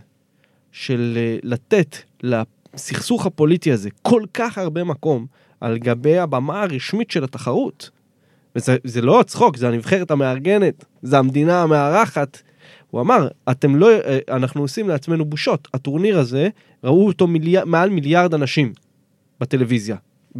של לתת לסכסוך הפוליטי הזה כל כך הרבה מקום, על גבי הבמה הרשמית של התחרות, וזה לא צחוק, זה הנבחרת המארגנת, זה המדינה המארחת, הוא אמר, אנחנו עושים לעצמנו בושות, הטורניר הזה, ראו אותו מעל מיליארד אנשים בטלוויזיה,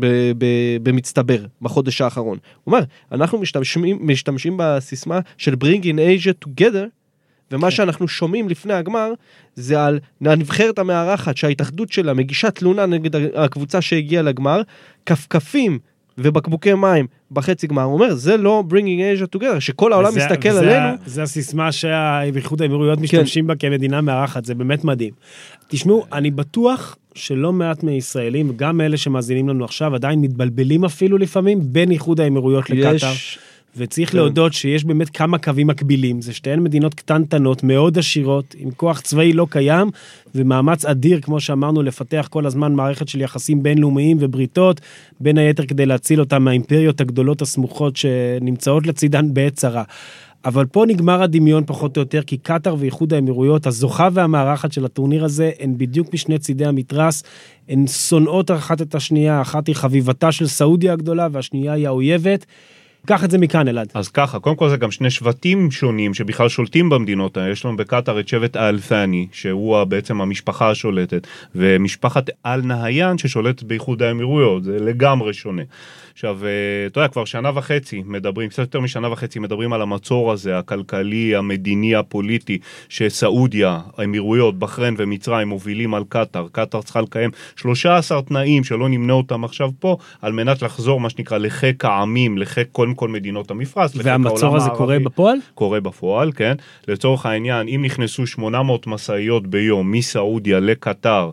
במצטבר, בחודש האחרון. הוא אומר, אנחנו משתמשים בסיסמה של Bring in Asia Together, ומה שאנחנו שומעים לפני הגמר, זה על הנבחרת המארחת, שההתאחדות שלה מגישה תלונה נגד הקבוצה שהגיעה לגמר, כפכפים ובקבוקי מים בחצי גמר. הוא אומר, זה לא Bringing Asia Together, שכל העולם מסתכל עלינו. זה הסיסמה שהאיחוד האמירויות משתמשים בה כמדינה מארחת, זה באמת מדהים. תשמעו, אני בטוח שלא מעט מישראלים, גם אלה שמאזינים לנו עכשיו, עדיין מתבלבלים אפילו לפעמים בין איחוד האמירויות לקטר. וצריך להודות שיש באמת כמה קווים מקבילים, זה שתיהן מדינות קטנטנות, מאוד עשירות, עם כוח צבאי לא קיים, ומאמץ אדיר, כמו שאמרנו, לפתח כל הזמן מערכת של יחסים בינלאומיים ובריתות, בין היתר כדי להציל אותם מהאימפריות הגדולות הסמוכות שנמצאות לצידן בעת צרה. אבל פה נגמר הדמיון פחות או יותר, כי קטר ואיחוד האמירויות, הזוכה והמארחת של הטורניר הזה, הן בדיוק משני צידי המתרס, הן שונאות אחת את השנייה, אחת היא חביבתה של סעודיה הגדולה, והשנייה היא האויבת. קח את זה מכאן, אלעד. אז ככה, קודם כל זה גם שני שבטים שונים שבכלל שולטים במדינות. יש לנו בקטר את שבט האל-ת'אני, שהוא בעצם המשפחה השולטת, ומשפחת אל-נהיין ששולטת באיחוד האמירויות, זה לגמרי שונה. עכשיו, אתה יודע, כבר שנה וחצי מדברים, קצת יותר משנה וחצי מדברים על המצור הזה, הכלכלי, המדיני, הפוליטי, שסעודיה, האמירויות, בחריין ומצרים מובילים על קטר. קטר צריכה לקיים 13 תנאים שלא נמנה אותם עכשיו פה, על מנת לחזור, מה שנקרא, לחק העמים, לחק קודם כל מדינות המפרץ. והמצור הזה קורה בפועל? קורה בפועל, כן. לצורך העניין, אם נכנסו 800 מסעיות ביום מסעודיה לקטר,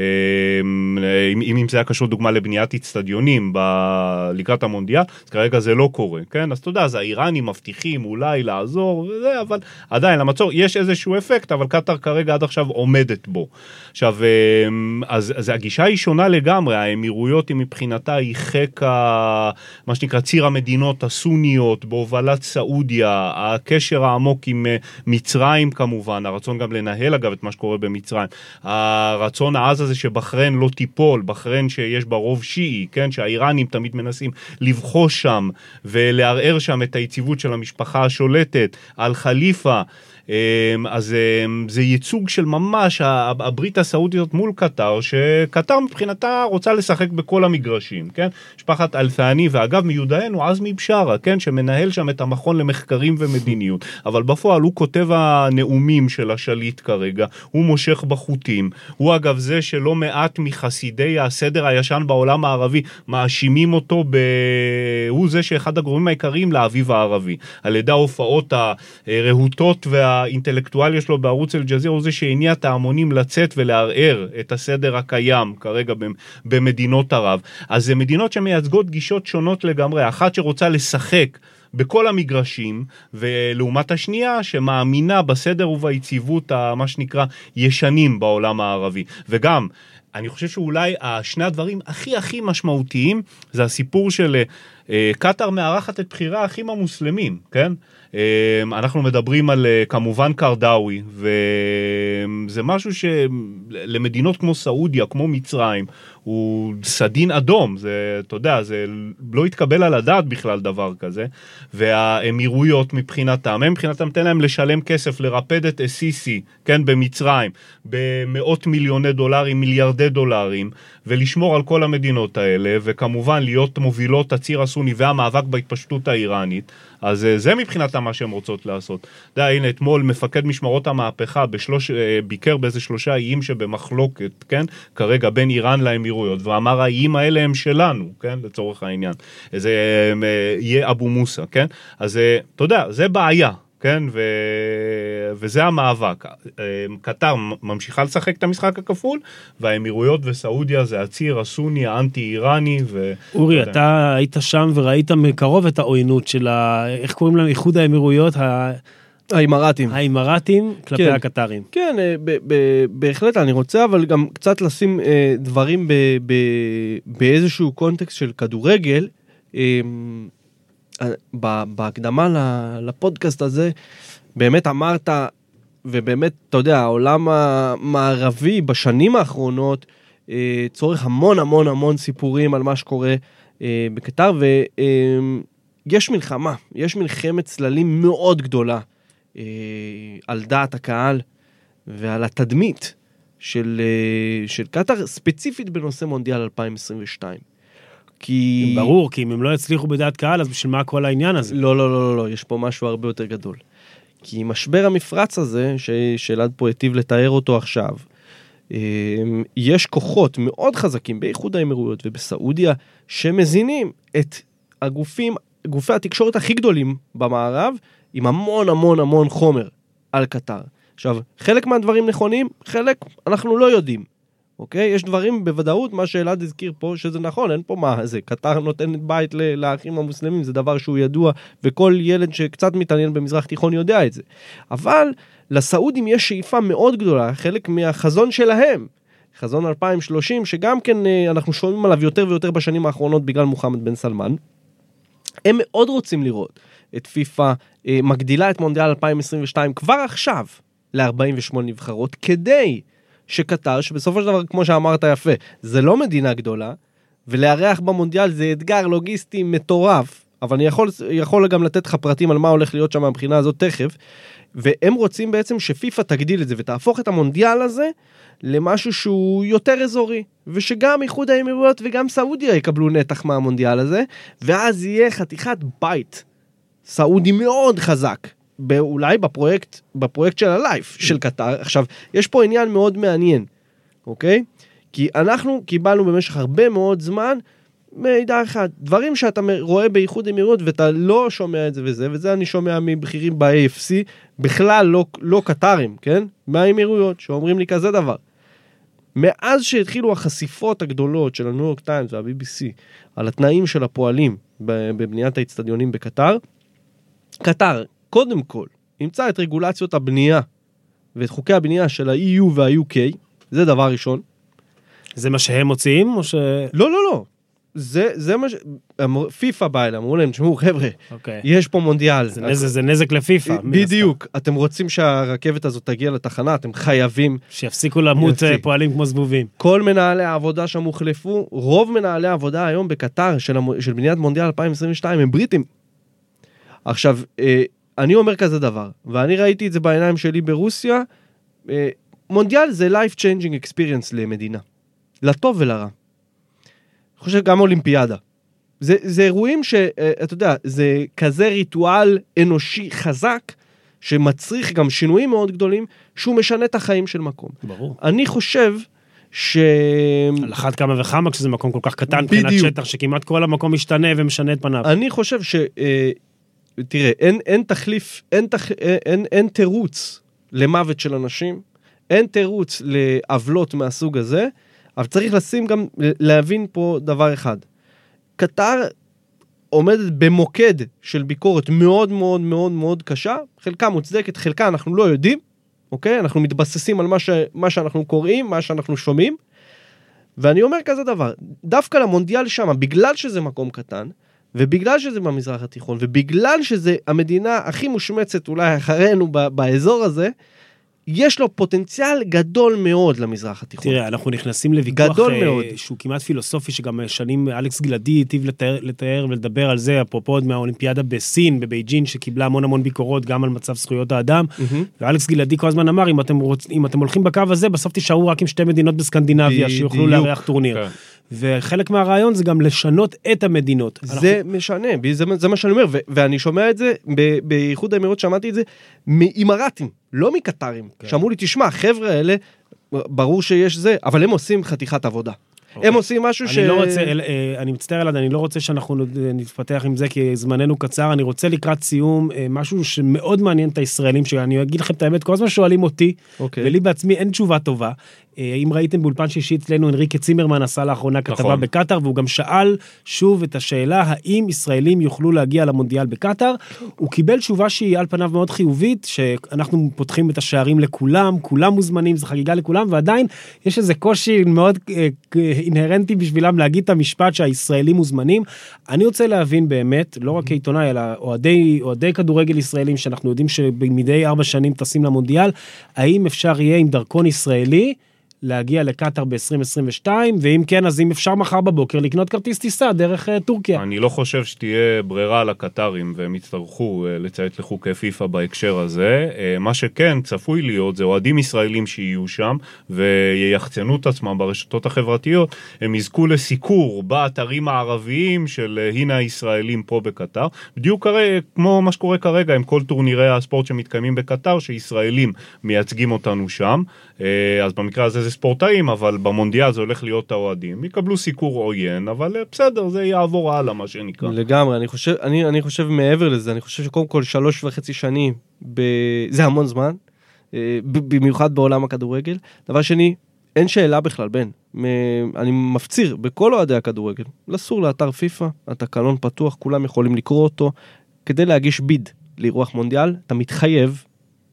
אם זה היה קשור דוגמה לבניית אצטדיונים לקראת המונדיאל, אז כרגע זה לא קורה, כן? אז אתה יודע, אז האיראנים מבטיחים אולי לעזור וזה, אבל עדיין למצור יש איזשהו אפקט, אבל קטר כרגע עד עכשיו עומדת בו. עכשיו, אז הגישה היא שונה לגמרי, האמירויות היא מבחינתה היא מה שנקרא ציר המדינות הסוניות, בהובלת סעודיה, הקשר העמוק עם מצרים כמובן, הרצון גם לנהל אגב את מה שקורה במצרים, הרצון העז הזה שבחריין לא תיפול, בחריין שיש בה רוב שיעי, כן, שהאיראנים תמיד מנסים לבחוש שם ולערער שם את היציבות של המשפחה השולטת, על חליפה, אז זה ייצוג של ממש הברית הסעודית מול קטר, שקטר מבחינתה רוצה לשחק בכל המגרשים, כן? משפחת אל-ת'אני, ואגב מיודענו עזמי בשארה, כן? שמנהל שם את המכון למחקרים ומדיניות, אבל בפועל הוא כותב הנאומים של השליט כרגע, הוא מושך בחוטים, הוא אגב זה שלא מעט מחסידי הסדר הישן בעולם הערבי מאשימים אותו, הוא זה שאחד הגורמים העיקריים לאביב הערבי, על ידי ההופעות הרהוטות האינטלקטואלי שלו בערוץ אל-ג'זירה, הוא זה שהניע את ההמונים לצאת ולערער את הסדר הקיים כרגע במדינות ערב. אז זה מדינות שמייצגות גישות שונות לגמרי, אחת שרוצה לשחק בכל המגרשים, ולעומת השנייה שמאמינה בסדר וביציבות מה שנקרא ישנים בעולם הערבי. וגם אני חושב שאולי שני הדברים הכי משמעותיים, זה הסיפור של קטר מארחת את בחירי האחים המוסלמים, כן? אנחנו מדברים על כמובן קרדאווי, וזה משהו שלמדינות כמו סעודיה, כמו מצרים, הוא סדין אדום, זה, אתה יודע, זה לא התקבל על הדעת בכלל דבר כזה, והאמירויות מבחינתם, תן להם לשלם כסף לרפד את סיסי, כן, במצרים, במאות מיליוני דולרים, מיליארדי דולרים, ולשמור על כל המדינות האלה, וכמובן להיות מובילות הציר הסוני והמאבק בהתפשטות האיראנית, אז זה מבחינתם מה שהם רוצות לעשות. הנה, אתמול מפקד משמרות המהפכה ביקר באיזה 3 איים שבמחלוקת, כן? כרגע בין איראן לאמירויות, ואמר האיים האלה הם שלנו, כן? לצורך העניין. זה יהיה אבו מוסא, כן? אז אתה יודע, זה בעיה, כן? וזה המאבק. קטר ממשיכה לשחק את המשחק הכפול, והאמירויות וסעודיה זה הציר הסוני, האנטי-איראני. אורי, אתה היית שם וראית מקרוב את העוינות של איך קוראים להם? איחוד האמירויות? האמירתים כלפי הקטרים. כן, בהחלט אני רוצה, אבל גם קצת לשים דברים באיזשהו קונטקסט של כדורגל. בהקדמה לפודקאסט הזה, באמת אמרת, ובאמת, אתה יודע, העולם המערבי בשנים האחרונות, צורך המון סיפורים על מה שקורה בקטר, ויש מלחמה, יש מלחמת צללים מאוד גדולה, על דעת הקהל, ועל התדמית של קטר, ספציפית בנושא מונדיאל 2022. כי... ברור, כי אם הם לא יצליחו בדעת קהל, אז בשביל מה כל העניין הזה? לא, יש פה משהו הרבה יותר גדול. כי משבר המפרץ הזה, שאלעד פה היטיב לתאר אותו עכשיו, יש כוחות מאוד חזקים באיחוד האמירויות ובסעודיה, שמזינים את גופי התקשורת הכי גדולים במערב, עם המון חומר על קטר. עכשיו, חלק מהדברים נכונים, חלק אנחנו לא יודעים. אוקיי? יש דברים בוודאות, מה שאלעד הזכיר פה, שזה נכון, אין פה מה, זה קטר נותנת בית לאחים המוסלמים, זה דבר שהוא ידוע, וכל ילד שקצת מתעניין במזרח תיכון יודע את זה. אבל לסעודים יש שאיפה מאוד גדולה, חלק מהחזון שלהם, חזון 2030, שגם כן אנחנו שומעים עליו יותר ויותר בשנים האחרונות, בגלל מוחמד בן סלמן, הם מאוד רוצים לראות את פיפה מגדילה את מונדיאל 2022 כבר עכשיו ל-48 נבחרות, כדי שקטר, שבסופו של דבר, כמו שאמרת יפה, זה לא מדינה גדולה, ולארח במונדיאל זה אתגר לוגיסטי מטורף, אבל אני יכול גם לתת לך פרטים על מה הולך להיות שם מהבחינה הזאת תכף, והם רוצים בעצם שפיפה תגדיל את זה, ותהפוך את המונדיאל הזה למשהו שהוא יותר אזורי, ושגם איחוד האמירויות וגם סעודיה יקבלו נתח מהמונדיאל הזה, ואז יהיה חתיכת בית סעודי מאוד חזק, אולי בפרויקט של הלייף של קטר. עכשיו, יש פה עניין מאוד מעניין, אוקיי? כי אנחנו קיבלנו במשך הרבה מאוד זמן מידע אחד, דברים שאתה רואה באיחוד האמירויות ואתה לא שומע את זה וזה אני שומע מבכירים ב-AFC, בכלל לא קטרים, כן? מהאמירויות שאומרים לי כזה דבר. מאז שהתחילו החשיפות הגדולות של הניו יורק טיימס וה-BBC על התנאים של הפועלים בבניית האצטדיונים בקטר, קטר קודם כל, ימצא את רגולציות הבנייה ואת חוקי הבנייה של ה-EU וה-UK, זה דבר ראשון. זה מה שהם מוציאים או ש... לא. זה מה ש... פיפה בא אליהם, אמרו להם, תשמעו חבר'ה, יש פה מונדיאל. זה נזק לפיפה. בדיוק, אתם רוצים שהרכבת הזאת תגיע לתחנה, אתם חייבים... שיפסיקו למות פועלים כמו זבובים. כל מנהלי העבודה שם הוחלפו, רוב מנהלי העבודה היום בקטר של בניית מונדיאל 2022 הם בריטים. עכשיו, אני אומר כזה דבר, ואני ראיתי את זה בעיניים שלי ברוסיה, מונדיאל זה life changing experience למדינה, לטוב ולרע. אני חושב גם אולימפיאדה. זה אירועים שאתה יודע, זה כזה ריטואל אנושי חזק, שמצריך גם שינויים מאוד גדולים, שהוא משנה את החיים של מקום. ברור. אני חושב על אחת כמה וכמה, כשזה מקום כל כך קטן, מבחינת שטח, שכמעט כל המקום משתנה ומשנה את פניו. אני חושב תראה, אין תחליף, אין תירוץ למוות של אנשים, אין תירוץ לעוולות מהסוג הזה, אבל צריך לשים גם, להבין פה דבר אחד. קטר עומדת במוקד של ביקורת מאוד מאוד מאוד מאוד קשה, חלקה מוצדקת, חלקה אנחנו לא יודעים, אוקיי? אנחנו מתבססים על מה שאנחנו קוראים, מה שאנחנו שומעים, ואני אומר כזה דבר, דווקא למונדיאל שם, בגלל שזה מקום קטן, ובגלל שזה במזרח התיכון, ובגלל שזה המדינה הכי מושמצת אולי אחרינו באזור הזה, יש לו פוטנציאל גדול מאוד למזרח התיכון. תראה, אנחנו נכנסים לוויכוח שהוא כמעט פילוסופי, שגם שנים אלכס גלעדי היטיב לתאר ולדבר על זה, אפרופו מהאולימפיאדה בסין, בבייג'ין, שקיבלה המון ביקורות גם על מצב זכויות האדם, ואלכס גלעדי כל הזמן אמר, אם אתם הולכים בקו הזה, בסוף תישארו רק עם 2 מדינות בסקנדינביה, שיוכלו לארח טורניר. וחלק מהרעיון זה גם לשנות את המדינות. זה משנה, זה מה שאני אומר, ואני שומע את זה, באיחוד האמירויות שמעתי את זה, מאימרתים, לא מקטרים, שאמרו לי, תשמע, חבר'ה האלה, ברור שיש זה, אבל הם עושים חתיכת עבודה. הם עושים משהו אני מצטער אלעד, אני לא רוצה שאנחנו נתפתח עם זה, כי זמננו קצר, אני רוצה לקראת סיום, משהו שמאוד מעניין את הישראלים, שאני אגיד לכם את האמת, כל הזמן שואלים אותי, ולי בעצמי אין תשובה טובה, אם ראיתם באולפן שישי אצלנו, אנריקה צימרמן עשה לאחרונה כתבה בקטר, והוא גם שאל שוב את השאלה, האם ישראלים יוכלו להגיע למונדיאל בקטר, הוא קיבל תשובה שהיא על פניו מאוד חיובית, שאנחנו פותחים את השערים לכולם, כולם מוזמנים, זה חגיגה לכולם, ועדיין יש איזה קושי מאוד אינהרנטי בשבילם להגיד את המשפט שהישראלים מוזמנים. אני רוצה להבין באמת, לא רק כעיתונאי, אלא אוהדי כדורגל ישראלים, שאנחנו יודעים שמדי 4 שנים טסים למונדיאל, האם אפשר יהיה עם דרכון ישראלי להגיע לקטר ב-2022, ואם כן, אז אם אפשר מחר בבוקר לקנות כרטיס טיסה דרך טורקיה. אני לא חושב שתהיה ברירה לקטרים, והם יצטרכו לציית לחוקי פיפה בהקשר הזה. מה שכן צפוי להיות, זה אוהדים ישראלים שיהיו שם, ויחצנו את עצמם ברשתות החברתיות, הם יזכו לסיקור באתרים הערביים של הנה הישראלים פה בקטר, בדיוק כמו מה שקורה כרגע, עם כל טורנירי הספורט שמתקיימים בקטר, שישראלים מייצגים אותנו שם, אז במקרה הזה זה ספורטאים, אבל במונדיאל זה הולך להיות האוהדים, יקבלו סיקור עוין, אבל בסדר, זה יעבור הלאה, מה שנקרא. לגמרי, אני חושב מעבר לזה, אני חושב שקודם כל 3.5 שנים, זה המון זמן, במיוחד בעולם הכדורגל. דבר שני, אין שאלה בכלל, בן. אני מפציר בכל אוהדי הכדורגל, לסור לאתר פיפה, התקנון פתוח, כולם יכולים לקרוא אותו, כדי להגיש ביד לאירוח מונדיאל, אתה מתחייב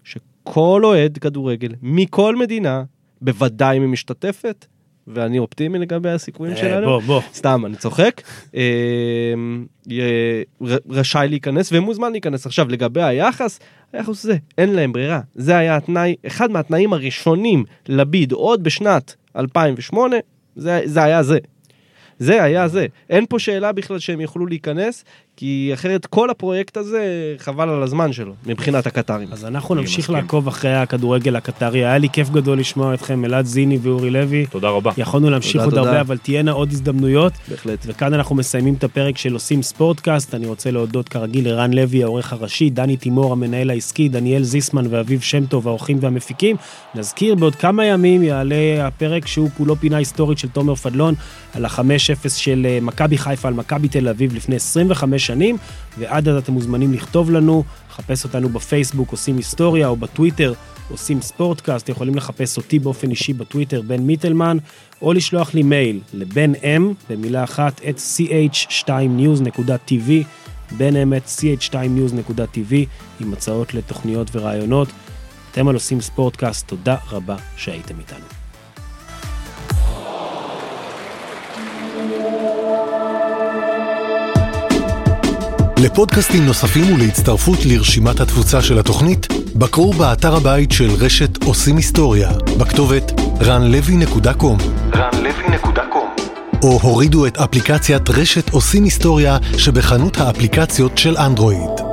שכל אוהד כדורגל, מכל מדינה, בוודאי אם היא משתתפת, ואני אופטימי לגבי הסיכויים שלנו. סתם, אני צוחק. רשאי להיכנס, ומוזמן להיכנס. עכשיו, לגבי היחס זה, אין להם ברירה. זה היה התנאי, אחד מהתנאים הראשונים לביד, עוד בשנת 2008, זה היה זה. זה היה זה. אין פה שאלה בכלל שהם יוכלו להיכנס, כי אחרת כל הפרויקט הזה חבל על הזמן שלו, מבחינת הקטרים. אז אנחנו נמשיך לעקוב אחרי הכדורגל הקטרי. היה לי כיף גדול לשמוע אתכם, אלעד זיני ואורי לוי. תודה רבה. יכולנו להמשיך עוד הרבה, אבל תהיינה עוד הזדמנויות. בהחלט. וכאן אנחנו מסיימים את הפרק של עושים ספורטקאסט. אני רוצה להודות כרגיל לרן לוי, העורך הראשי, דני תימור, המנהל העסקי, דניאל זיסמן ואביב שם טוב, העורכים והמפיקים. נזכיר, בעוד כמה ימים יעלה הפרק שהוא כולו פינה היסטורית של תומר פדלון, על ה-5-0 של מכבי חיפה על מכבי תל אביב לפני 25 שנים, ועד אז אתם מוזמנים לכתוב לנו, לחפש אותנו בפייסבוק, עושים היסטוריה, או בטוויטר, עושים ספורטקאסט, יכולים לחפש אותי באופן אישי בטוויטר, בן מיטלמן, או לשלוח לי מייל לבן m, במילה אחת, at ch2news.tv, בן m at ch2news.tv, עם הצעות לתוכניות ורעיונות. אתם על עושים ספורטקאסט, תודה רבה שהייתם איתנו. לפודקאסטים נוספים ולהצטרפות לרשימת התפוצה של התוכנית, בקרו באתר הבית של רשת עושים היסטוריה, בכתובת ranlevy.com או הורידו את אפליקציית רשת עושים היסטוריה שבחנות האפליקציות של אנדרואיד.